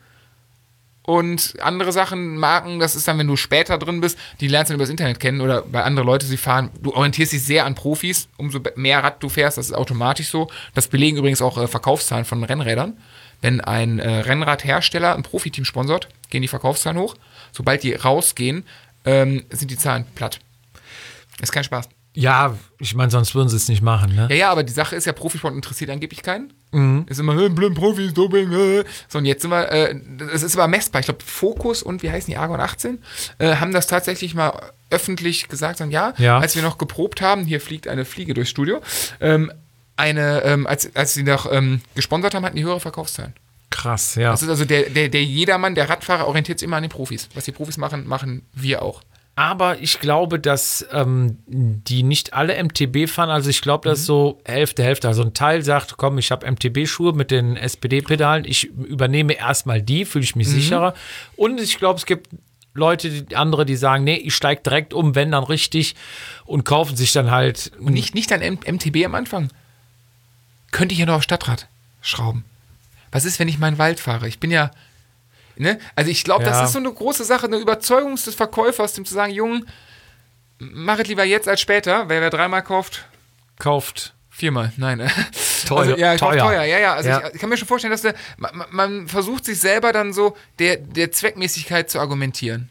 Und andere Sachen, Marken, das ist dann, wenn du später drin bist, die lernst du dann übers Internet kennen oder bei anderen Leuten, sie fahren. Du orientierst dich sehr an Profis, umso mehr Rad du fährst, das ist automatisch so. Das belegen übrigens auch äh, Verkaufszahlen von Rennrädern. Wenn ein äh, Rennradhersteller ein Profiteam sponsort, gehen die Verkaufszahlen hoch. Sobald die rausgehen, ähm, sind die Zahlen platt. Ist kein Spaß. Ja, ich meine, sonst würden sie es nicht machen, ne? Ja, ja, aber die Sache ist ja, Profisport interessiert angeblich keinen. Ist immer, hey, blind Profis, Doping, äh. So, und jetzt sind wir, äh, das ist aber messbar. Ich glaube, Focus und, wie heißen die, Argon achtzehn, äh, haben das tatsächlich mal öffentlich gesagt, sagen, ja, Ja. als wir noch geprobt haben, hier fliegt eine Fliege durchs Studio, ähm, eine, ähm, als, als sie noch ähm, gesponsert haben, hatten die höhere Verkaufszahlen. Krass, ja. Das ist also der, der, der Jedermann, der Radfahrer orientiert sich immer an den Profis. Was die Profis machen, machen wir auch. Aber ich glaube, dass ähm, die nicht alle M T B fahren. Also ich glaube, das ist so Hälfte, Hälfte. Also ein Teil sagt, komm, ich habe M T B-Schuhe mit den S P D-Pedalen. Ich übernehme erstmal die, fühle ich mich sicherer. Und ich glaube, es gibt Leute, die, andere, die sagen, nee, ich steige direkt um, wenn dann richtig und kaufen sich dann halt. Und nicht, nicht an M- MTB am Anfang. Könnte ich ja noch auf Stadtrad schrauben. Was ist, wenn ich meinen Wald fahre? Ich bin ja, ne? Also ich glaube, Ja. das ist so eine große Sache, eine Überzeugung des Verkäufers, dem zu sagen, Jungen, mach es lieber jetzt als später. Wer, wer dreimal kauft, kauft. viermal. Nein. Teuer. Also, ja, Teuer. teuer. teuer. Ja, ja. Also Ja. Ich, ich kann mir schon vorstellen, dass der, man, man versucht sich selber dann so der, der Zweckmäßigkeit zu argumentieren.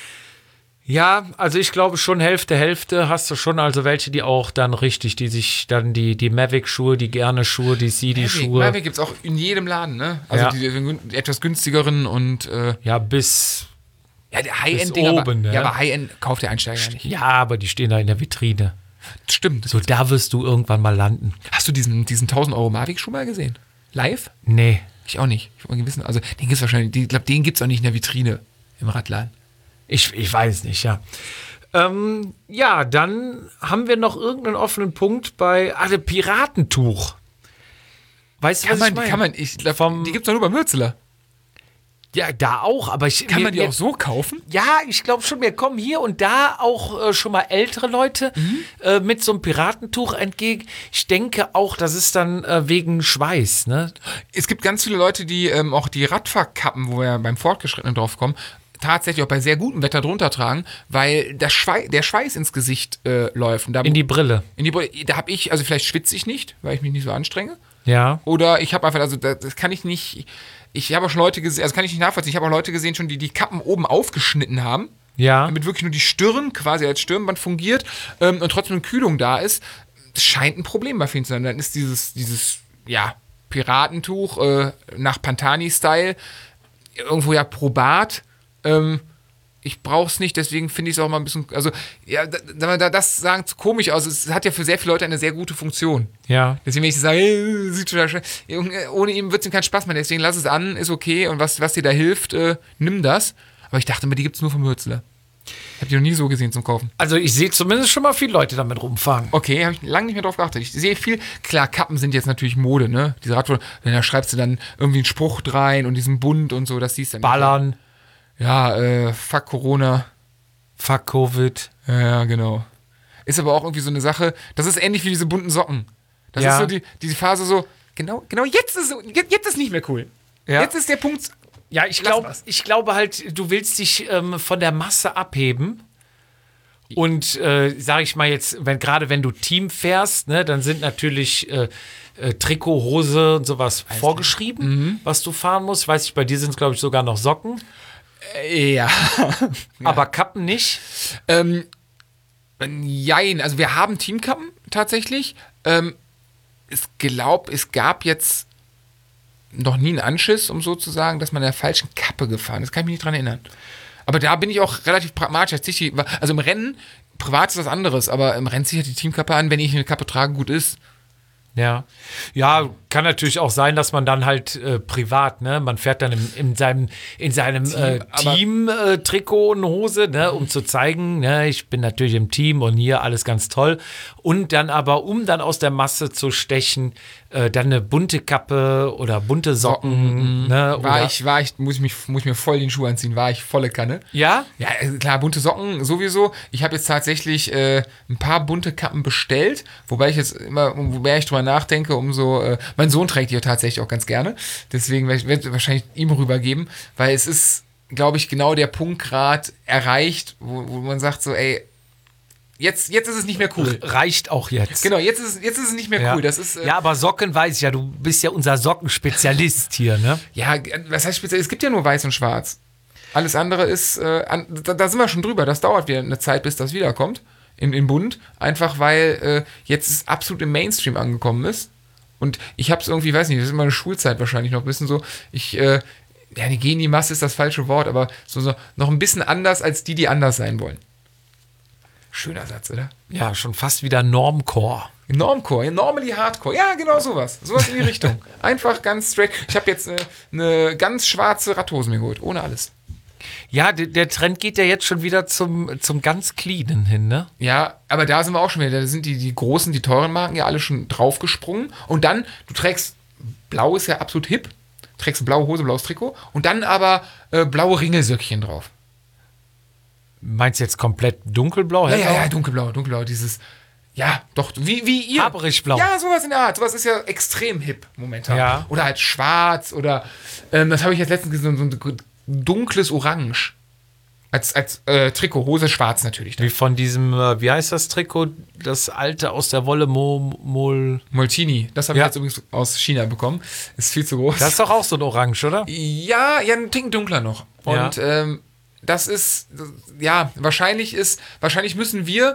Ja, also ich glaube schon Hälfte, Hälfte hast du schon. Also welche, die auch dann richtig, die sich dann die, die Mavic-Schuhe, die Gerne-Schuhe, die C D-Schuhe. Mavic gibt es auch in jedem Laden, ne? Also Ja. die, die etwas günstigeren und äh, Ja, bis. ja, der Bis High-End-Dinger. oben, aber, ne? Ja, aber High-End kauft der Einsteiger ja nicht. Ja, aber die stehen da in der Vitrine. Stimmt. So, da wirst du irgendwann mal landen. Hast du diesen, diesen tausend Euro Mavic-Schuh mal gesehen? Live? Nee. Ich auch nicht. Ich wollte wissen, also den gibt's wahrscheinlich, ich glaube, den gibt es auch nicht in der Vitrine im Radladen. Ich, ich weiß nicht, ja. Ähm, ja, dann haben wir noch irgendeinen offenen Punkt bei also Piratentuch. Weißt du, Kann was man, ich meine? kann man, ich glaub, Vom- die gibt es doch nur beim Hürzeler. Ja, da auch, aber ich... Kann mir- man die mir- auch so kaufen? Ja, ich glaube schon, mir kommen hier und da auch äh, schon mal ältere Leute äh, mit so einem Piratentuch entgegen. Ich denke auch, das ist dann äh, wegen Schweiß, ne? Es gibt ganz viele Leute, die ähm, auch die Radfahrkappen, wo wir beim Fortgeschrittenen drauf kommen, tatsächlich auch bei sehr gutem Wetter drunter tragen, weil das Schweiß, der Schweiß ins Gesicht äh, läuft. Und da, In die Brille. in die Brille, da habe ich, also vielleicht schwitze ich nicht, weil ich mich nicht so anstrenge. Ja. Oder ich habe einfach, also das, das kann ich nicht, ich habe auch schon Leute gesehen, also kann ich nicht nachvollziehen, ich habe auch Leute gesehen schon, die die Kappen oben aufgeschnitten haben, Ja. damit wirklich nur die Stirn quasi als Stirnband fungiert ähm, und trotzdem eine Kühlung da ist. Das scheint ein Problem bei vielen zu sein. Dann ist dieses, dieses ja, Piratentuch äh, nach Pantani-Style irgendwo ja probat. Ähm, ich brauch's nicht, deswegen finde ich es auch mal ein bisschen, also, ja, da, da, das sagen zu komisch aus. Es hat ja für sehr viele Leute eine sehr gute Funktion. Ja. Deswegen, wenn ich sage, hey, sieht total schön, ohne ihm wird es ihm keinen Spaß machen, deswegen lass es an, ist okay und was, was dir da hilft, äh, nimm das. Aber ich dachte mir, die gibt's nur vom Hürzler. Ich habe die noch nie so gesehen zum Kaufen. Also ich sehe zumindest schon mal viele Leute damit rumfahren. Okay, habe ich lange nicht mehr drauf geachtet. Ich sehe viel, klar, Kappen sind jetzt natürlich Mode, ne? Diese Radtour, da schreibst du dann irgendwie einen Spruch rein und diesen Bund und so, das siehst du dann. Ballern. Ja, äh, fuck Corona. Fuck Covid. Ja, ja, genau. Ist aber auch irgendwie so eine Sache, das ist ähnlich wie diese bunten Socken. Das Ja. ist so die, die Phase so, genau, genau, jetzt ist es, jetzt, jetzt ist nicht mehr cool. Ja. Jetzt ist der Punkt. Ja, ich, Lass glaub, mal's. ich glaube halt, du willst dich ähm, von der Masse abheben. Und äh, sage ich mal jetzt, wenn gerade wenn du Team fährst, ne, dann sind natürlich äh, äh, Trikot, Hose und sowas vorgeschrieben, was du fahren musst. Weiß ich, bei dir sind es, glaube ich, sogar noch Socken. Äh, ja. Aber Kappen nicht. Ähm, jein, also wir haben Teamkappen tatsächlich. Ähm, ich glaube, es gab jetzt noch nie einen Anschiss, um so zu sagen, dass man in der falschen Kappe gefahren ist. Kann ich mich nicht dran erinnern. Aber da bin ich auch relativ pragmatisch. Also im Rennen, privat ist was anderes, aber im Rennen ziehe ich halt die Teamkappe an, wenn ich eine Kappe trage, gut ist. Ja. Ja, kann natürlich auch sein, dass man dann halt äh, privat, ne, man fährt dann im, in seinem, in seinem äh, aber- Team-Trikot und Hose, ne, um zu zeigen, ne, ich bin natürlich im Team und hier alles ganz toll. Und dann aber, um dann aus der Masse zu stechen, äh, dann eine bunte Kappe oder bunte Socken, ne, War oder, ich, war ich, muss ich, mich, muss ich mir voll den Schuh anziehen, war ich volle Kanne. Ja? Ja, äh, klar, bunte Socken sowieso. Ich habe jetzt tatsächlich äh, ein paar bunte Kappen bestellt, wobei ich jetzt immer, wobei ich drüber nachdenke, umso, äh, mein Sohn trägt die ja tatsächlich auch ganz gerne, deswegen werde ich werd wahrscheinlich ihm rübergeben, weil es ist, glaube ich, genau der Punkt gerade erreicht, wo, wo man sagt so, ey, jetzt, jetzt ist es nicht mehr cool. Reicht auch jetzt. Genau, jetzt ist, es- jetzt ist es nicht mehr Ja. cool. Das ist, äh, ja, aber Socken weiß ich ja, du bist ja unser Sockenspezialist hier, ne? Ja, was heißt speziell? Es gibt ja nur weiß und schwarz. Alles andere ist, äh, an, da, da sind wir schon drüber. Das dauert wieder eine Zeit, bis das wiederkommt. In, in Bunt. Einfach weil äh, jetzt es absolut im Mainstream angekommen ist. Und ich hab's irgendwie, weiß nicht, das ist immer eine Schulzeit wahrscheinlich noch ein bisschen so. Ich, äh, ja, die gehen die Masse ist das falsche Wort, aber so, so noch ein bisschen anders als die, die anders sein wollen. Schöner Satz, oder? Ja, schon fast wieder Normcore. Normcore, normally Hardcore. Ja, genau sowas. Sowas in die Richtung. Einfach ganz straight. Ich habe jetzt eine, eine ganz schwarze Radhose mir geholt, ohne alles. Ja, der, der Trend geht ja jetzt schon wieder zum, zum ganz cleanen hin, ne? Ja, aber da sind wir auch schon wieder. Da sind die, die großen, die teuren Marken ja alle schon draufgesprungen. Und dann, du trägst, blau ist ja absolut hip, trägst eine blaue Hose, blaues Trikot und dann aber äh, blaue Ringelsöckchen drauf. Meinst du jetzt komplett dunkelblau? Ja, ja, hellblau? ja, dunkelblau, dunkelblau, dieses, ja, doch, wie, wie ihr. Haberichblau. Ja, sowas in der Art. Sowas ist ja extrem hip momentan. Ja. Oder halt schwarz oder, ähm, das habe ich jetzt letztens gesehen, so ein dunkles Orange. Als, als äh, Trikot, Hose schwarz natürlich. Wie von diesem, äh, wie heißt das Trikot? Das alte aus der Wolle Mo, Mol. Moltini, das habe Ja. ich jetzt übrigens aus China bekommen. Ist viel zu groß. Das ist doch auch so ein Orange, oder? Ja, ja, ein Ticken dunkler noch. Und Ja. ähm, das ist, ja, wahrscheinlich ist, wahrscheinlich müssen wir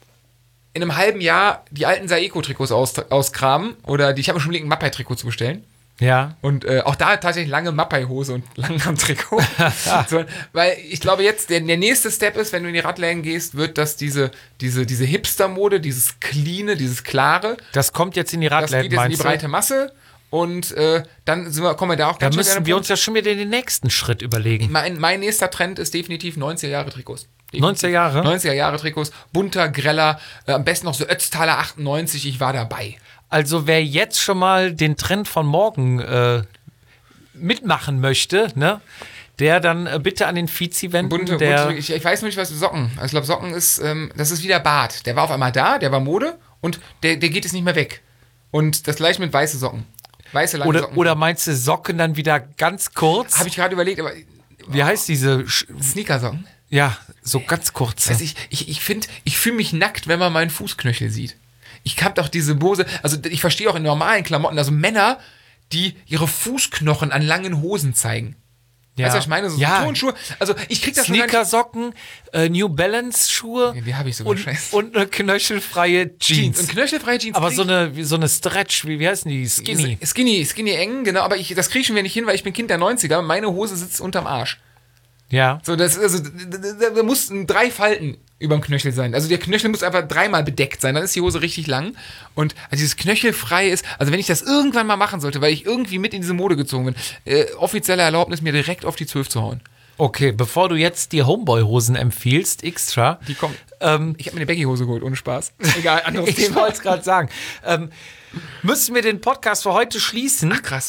in einem halben Jahr die alten Saeco-Trikots aus, auskramen. Oder die, ich habe mir schon überlegt, ein Mappai-Trikot zu bestellen. Ja. Und äh, auch da tatsächlich lange Mappai-Hose und Langarm-Trikot. so, weil ich glaube jetzt, der, der nächste Step ist, wenn du in die Radläden gehst, wird das diese, diese, diese Hipster-Mode, dieses Cleane, dieses Klare, Das kommt jetzt in die das Radläden, geht jetzt in die meinst du? breite Masse. Und äh, dann sind wir, kommen wir da auch Da ganz schnell an müssen den wir Punkt. uns ja schon wieder den nächsten Schritt überlegen. Mein, mein nächster Trend ist definitiv neunziger-Jahre-Trikots. neunziger Jahre? neunziger-Jahre-Trikots, bunter, greller, äh, am besten noch so Ötztaler achtundneunzig, ich war dabei. Also wer jetzt schon mal den Trend von morgen äh, mitmachen möchte, ne, der dann äh, bitte an den Vizi wenden. Bunte, der, bunte ich, ich weiß nur nicht, was Socken. Also ich glaube, Socken ist, ähm, das ist wie der Bart. Der war auf einmal da, der war Mode und der, der geht jetzt nicht mehr weg. Und das gleiche mit weiße Socken. Weiße, lange oder, Socken. oder meinst du Socken dann wieder ganz kurz? Habe ich gerade überlegt, aber Wie heißt diese? Sch- Sneakersocken. Ja, so ganz kurz. Also ich, ich, ich finde, ich fühle mich nackt, wenn man meinen Fußknöchel sieht. Ich hab doch diese Hose, also ich verstehe auch in normalen Klamotten, also Männer, die ihre Fußknochen an langen Hosen zeigen. Ja. Weißt du, was ich meine? So, Ja. so Turnschuhe. Also ich krieg das schon gar nicht- Sneakersocken, äh, New Balance Schuhe Ja, die hab ich sogar, und, scheiße. und eine knöchelfreie Jeans. Jeans. Und knöchelfreie Jeans. Aber krieg so ich- eine, wie so eine Stretch, wie, wie heißen die? Skinny. Skinny, skinny eng, genau. Aber ich, das kriege ich schon wieder nicht hin, weil ich bin Kind der neunziger. Meine Hose sitzt unterm Arsch. Ja. So, das, also, da, da, da mussten drei Falten über dem Knöchel sein. Also der Knöchel muss einfach dreimal bedeckt sein, dann ist die Hose richtig lang. Und als dieses Knöchel frei ist, also wenn ich das irgendwann mal machen sollte, weil ich irgendwie mit in diese Mode gezogen bin, äh, offizielle Erlaubnis, mir direkt auf die zwölf zu hauen. Okay, bevor du jetzt die Homeboy-Hosen empfiehlst, extra. Die kommen. Ähm, Ich habe mir eine Baggy-Hose geholt, ohne Spaß. Egal, anderes ich Thema. wollte es gerade sagen. Ähm, müssen wir den Podcast für heute schließen? Ach, krass.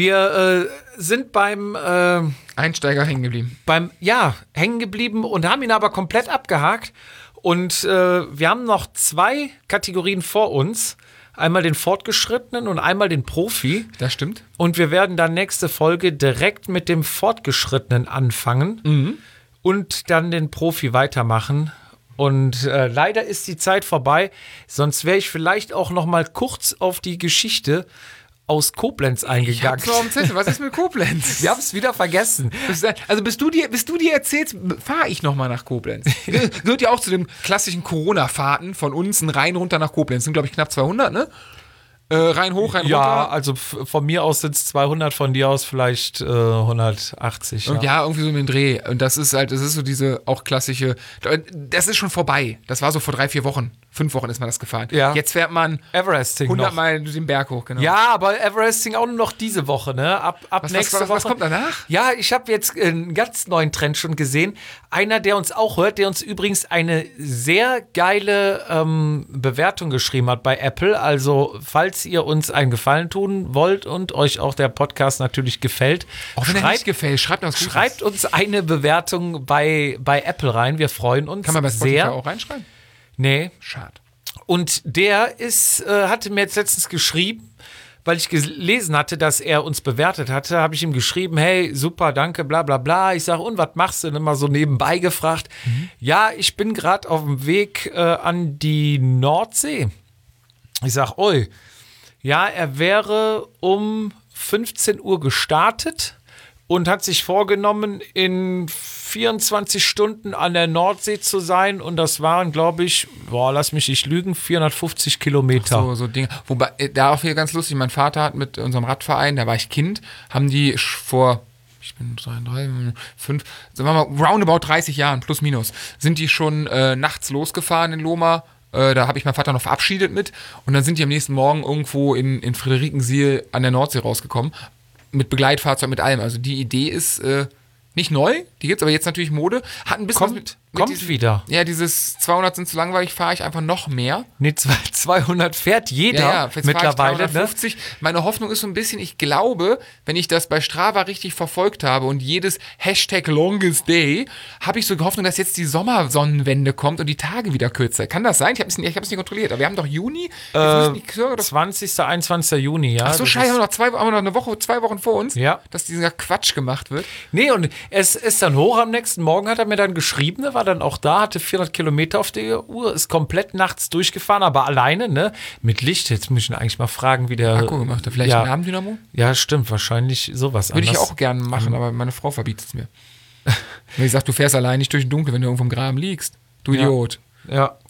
Wir äh, sind beim, äh, Einsteiger hängen geblieben. beim, ja, hängen geblieben und haben ihn aber komplett abgehakt. Und äh, wir haben noch zwei Kategorien vor uns. Einmal den Fortgeschrittenen und einmal den Profi. Das stimmt. Und wir werden dann nächste Folge direkt mit dem Fortgeschrittenen anfangen Mhm. und dann den Profi weitermachen. Und äh, leider ist die Zeit vorbei. Sonst wäre ich vielleicht auch noch mal kurz auf die Geschichte aus Koblenz Ich eingegangen. hab's noch auf dem Zettel. Was ist mit Koblenz? Wir haben es wieder vergessen. Bis da- Also bis du dir, bis du dir erzählst, fahre ich nochmal nach Koblenz. Gehört ja auch zu den klassischen Corona-Fahrten von uns, ein rein runter nach Koblenz. Sind, glaube ich, knapp zweihundert, ne? Äh, rein hoch, rein Ja, runter. also f- von mir aus sind es zweihundert, von dir aus vielleicht äh, hundertachtzig. Ja. Und ja, irgendwie so mit dem Dreh. Und das ist halt, das ist so diese auch klassische, das ist schon vorbei. Das war so vor drei, vier Wochen. Fünf Wochen ist man das gefahren. Ja. Jetzt fährt man Everesting hundert noch. Mal den Berg hoch, genau. Ja, aber Everesting auch nur noch diese Woche, ne? Ab, ab Was, was, nächste was, Woche. was kommt danach? Ja, ich habe jetzt einen ganz neuen Trend schon gesehen. Einer, der uns auch hört, der uns übrigens eine sehr geile ähm, Bewertung geschrieben hat bei Apple. Also, falls ihr uns einen Gefallen tun wollt und euch auch der Podcast natürlich gefällt, Auch wenn er nicht schreibt, gefällt, schreibt uns Gutes. schreibt uns eine Bewertung bei, bei Apple rein. Wir freuen uns Kann man bei Spotify sehr. auch reinschreiben? Nee. Schade. Und der ist, äh, hatte mir jetzt letztens geschrieben, weil ich gelesen hatte, dass er uns bewertet hatte, habe ich ihm geschrieben, hey, super, danke, bla bla bla. Ich sage, und was machst du denn? Immer so nebenbei gefragt. Mhm. Ja, ich bin gerade auf dem Weg äh, an die Nordsee. Ich sage, oi, ja, er wäre um fünfzehn Uhr gestartet und hat sich vorgenommen, in vierundzwanzig Stunden an der Nordsee zu sein. Und das waren, glaube ich, boah, lass mich nicht lügen, vierhundertfünfzig Kilometer. So, so Dinge. Wobei, äh, da auch hier ganz lustig, mein Vater hat mit unserem Radverein, da war ich Kind, haben die sch- vor, ich bin drei, drei, fünf, sagen wir mal, roundabout dreißig Jahren, plus minus, sind die schon äh, nachts losgefahren in Lohmar. Äh, da habe ich meinen Vater noch verabschiedet mit. Und dann sind die am nächsten Morgen irgendwo in, in Friederikensiel an der Nordsee rausgekommen. Mit Begleitfahrzeug, mit allem. Also die Idee ist äh, nicht neu, die gibt es aber jetzt natürlich Mode. Hat ein bisschen Kommt- was mit, mit kommt diesem- wieder. Ja, dieses zweihundert sind zu langweilig, fahre ich einfach noch mehr. Nee, zwei- zweihundert fährt jeder jetzt mittlerweile. fahre ich Ne? dreihundertfünfzig. Meine Hoffnung ist so ein bisschen, ich glaube, wenn ich das bei Strava richtig verfolgt habe und jedes Hashtag Longest Day, habe ich so Hoffnung, dass jetzt die Sommersonnenwende kommt und die Tage wieder kürzer. Kann das sein? Ich habe es nicht, ich hab's nicht kontrolliert. Aber wir haben doch Juni. Jetzt müssen die Kürzer doch- zwanzigster, einundzwanzigster Juni, ja. Ach so, Das scheiße, ist- haben wir noch, zwei, haben wir noch eine Woche, zwei Wochen vor uns, Ja. dass dieser Quatsch gemacht wird. Nee, und es ist dann hoch am nächsten Morgen, hat er mir dann geschrieben, er war dann auch da, hatte vierhundert Kilometer auf der Uhr, ist komplett nachts durchgefahren, aber alleine, ne, mit Licht. Jetzt muss ich ihn eigentlich mal fragen, wie der... Akku gemacht hat. Vielleicht ja, ein Abendynamo? ja, stimmt, wahrscheinlich sowas Würde ich anders. auch gerne machen, aber meine Frau verbietet es mir. Wenn ich sage, du fährst allein nicht durch den Dunkel, wenn du irgendwo im Graben liegst. Du Ja. Idiot. Ja.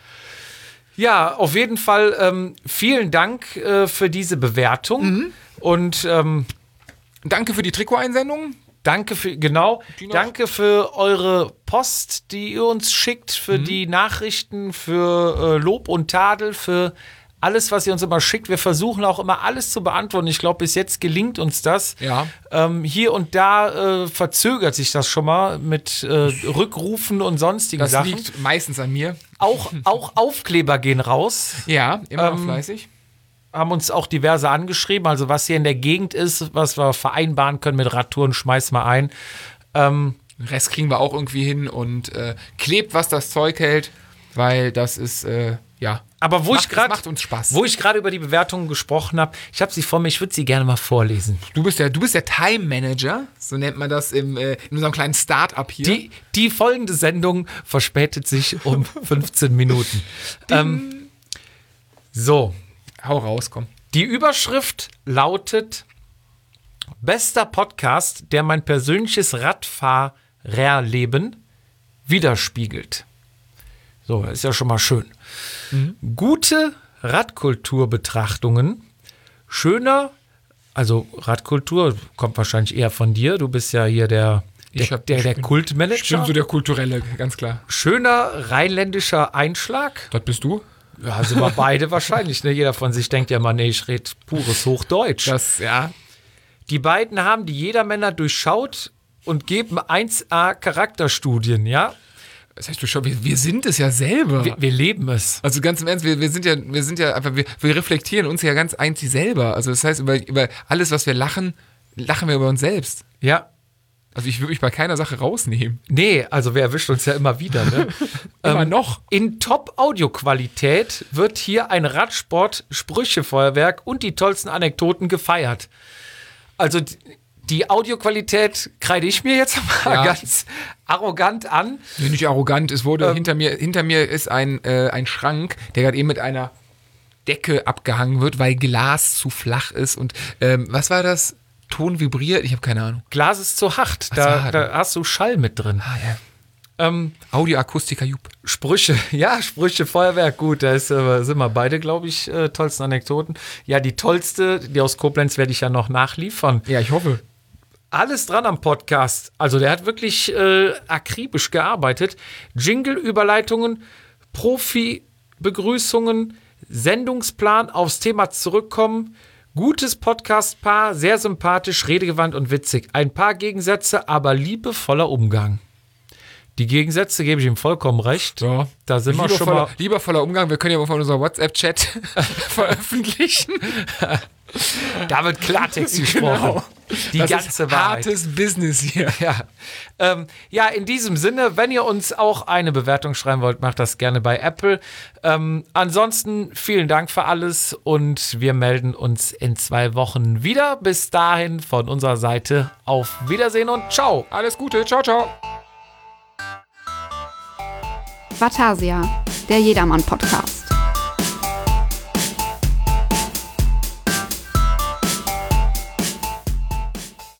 Ja, auf jeden Fall ähm, vielen Dank äh, für diese Bewertung Mhm. und ähm, Danke für die Trikoteinsendung. danke für, genau, Die noch? danke für eure Post, die ihr uns schickt, für Mhm. die Nachrichten, für äh, Lob und Tadel, für alles, was ihr uns immer schickt. Wir versuchen auch immer alles zu beantworten. Ich glaube, bis jetzt gelingt uns das. Ja. Ähm, hier und da äh, verzögert sich das schon mal mit äh, Rückrufen und sonstigen Das Sachen. liegt meistens an mir. Auch, auch Aufkleber gehen raus. Ja, immer noch Ähm, fleißig. Haben uns auch diverse angeschrieben. Also was hier in der Gegend ist, was wir vereinbaren können mit Radtouren, schmeiß mal ein. Ähm, Den Rest kriegen wir auch irgendwie hin und äh, klebt, was das Zeug hält, weil das ist, äh, ja. aber wo Macht- ich gerade das macht uns Spaß. wo ich gerade über die Bewertungen gesprochen habe, ich habe sie vor mir, ich würde sie gerne mal vorlesen. Du bist der, du bist der Time Manager, so nennt man das im, äh, in unserem kleinen Start-up hier. Die, die folgende Sendung verspätet sich um fünfzehn Minuten. Ähm, so, Hau raus, komm. die Überschrift lautet: Bester Podcast, der mein persönliches Radfahrerleben widerspiegelt. So, das ist ja schon mal schön. Gute Radkulturbetrachtungen, schöner, also Radkultur kommt wahrscheinlich eher von dir, du bist ja hier der Ich Der, hab- der, ich der bin- Kultmanager. Ich bin so der kulturelle, ganz klar. Schöner rheinländischer Einschlag. Das bist du? Ja, sind wir beide wahrscheinlich. Ne? Jeder von sich denkt ja mal, nee, ich rede pures Hochdeutsch. Das, ja. Die beiden haben die Jedermänner durchschaut und geben eins A Charakterstudien, ja? Das heißt, du schau, wir, wir sind es ja selber. Wir, wir leben es. Also ganz im Ernst, wir, wir sind ja, wir sind ja einfach, wir, wir reflektieren uns ja ganz einzig selber. Also das heißt, über, über alles, was wir lachen, lachen wir über uns selbst. Ja. Also ich würde mich bei keiner Sache rausnehmen. Nee, also wer erwischt uns ja immer wieder, ne? Immer noch. In Top-Audioqualität wird hier ein Radsport-Sprüchefeuerwerk und die tollsten Anekdoten gefeiert. Also die, die Audioqualität kreide ich mir jetzt mal Ja. ganz arrogant an. Nee, nicht arrogant. Es wurde Ähm. hinter mir, hinter mir ist ein, äh, ein Schrank, der gerade eben mit einer Decke abgehangen wird, weil Glas zu flach ist. Und ähm, was war das? Ton vibriert? Ich habe keine Ahnung. Glas ist zu hart, so da, hart. da hast du Schall mit drin. Ah ja. Ähm, Audioakustiker Jupp. Sprüche, ja, Sprüche, Feuerwerk, gut, da ist, äh, sind wir beide, glaube ich, äh, tollsten Anekdoten. Ja, die tollste, die aus Koblenz, werde ich ja noch nachliefern. Ja, ich hoffe. Alles dran am Podcast. Also der hat wirklich äh, akribisch gearbeitet. Jingle-Überleitungen, Profi-Begrüßungen, Sendungsplan, aufs Thema zurückkommen. Gutes Podcast-Paar, sehr sympathisch, redegewandt und witzig. Ein paar Gegensätze, aber liebevoller Umgang. Die Gegensätze gebe ich ihm vollkommen recht. Ja. Da sind wir schon Liebevoller, mal. liebevoller Umgang. Wir können ja mal von unserem WhatsApp-Chat veröffentlichen. Da wird Klartext gesprochen. Genau. Die das ganze ist Wahrheit. hartes Business hier. Ja. Ähm, ja, in diesem Sinne, wenn ihr uns auch eine Bewertung schreiben wollt, macht das gerne bei Apple. Ähm, ansonsten vielen Dank für alles und wir melden uns in zwei Wochen wieder. Bis dahin von unserer Seite auf Wiedersehen und ciao. Alles Gute. Ciao, ciao. Vatasia, der Jedermann-Podcast.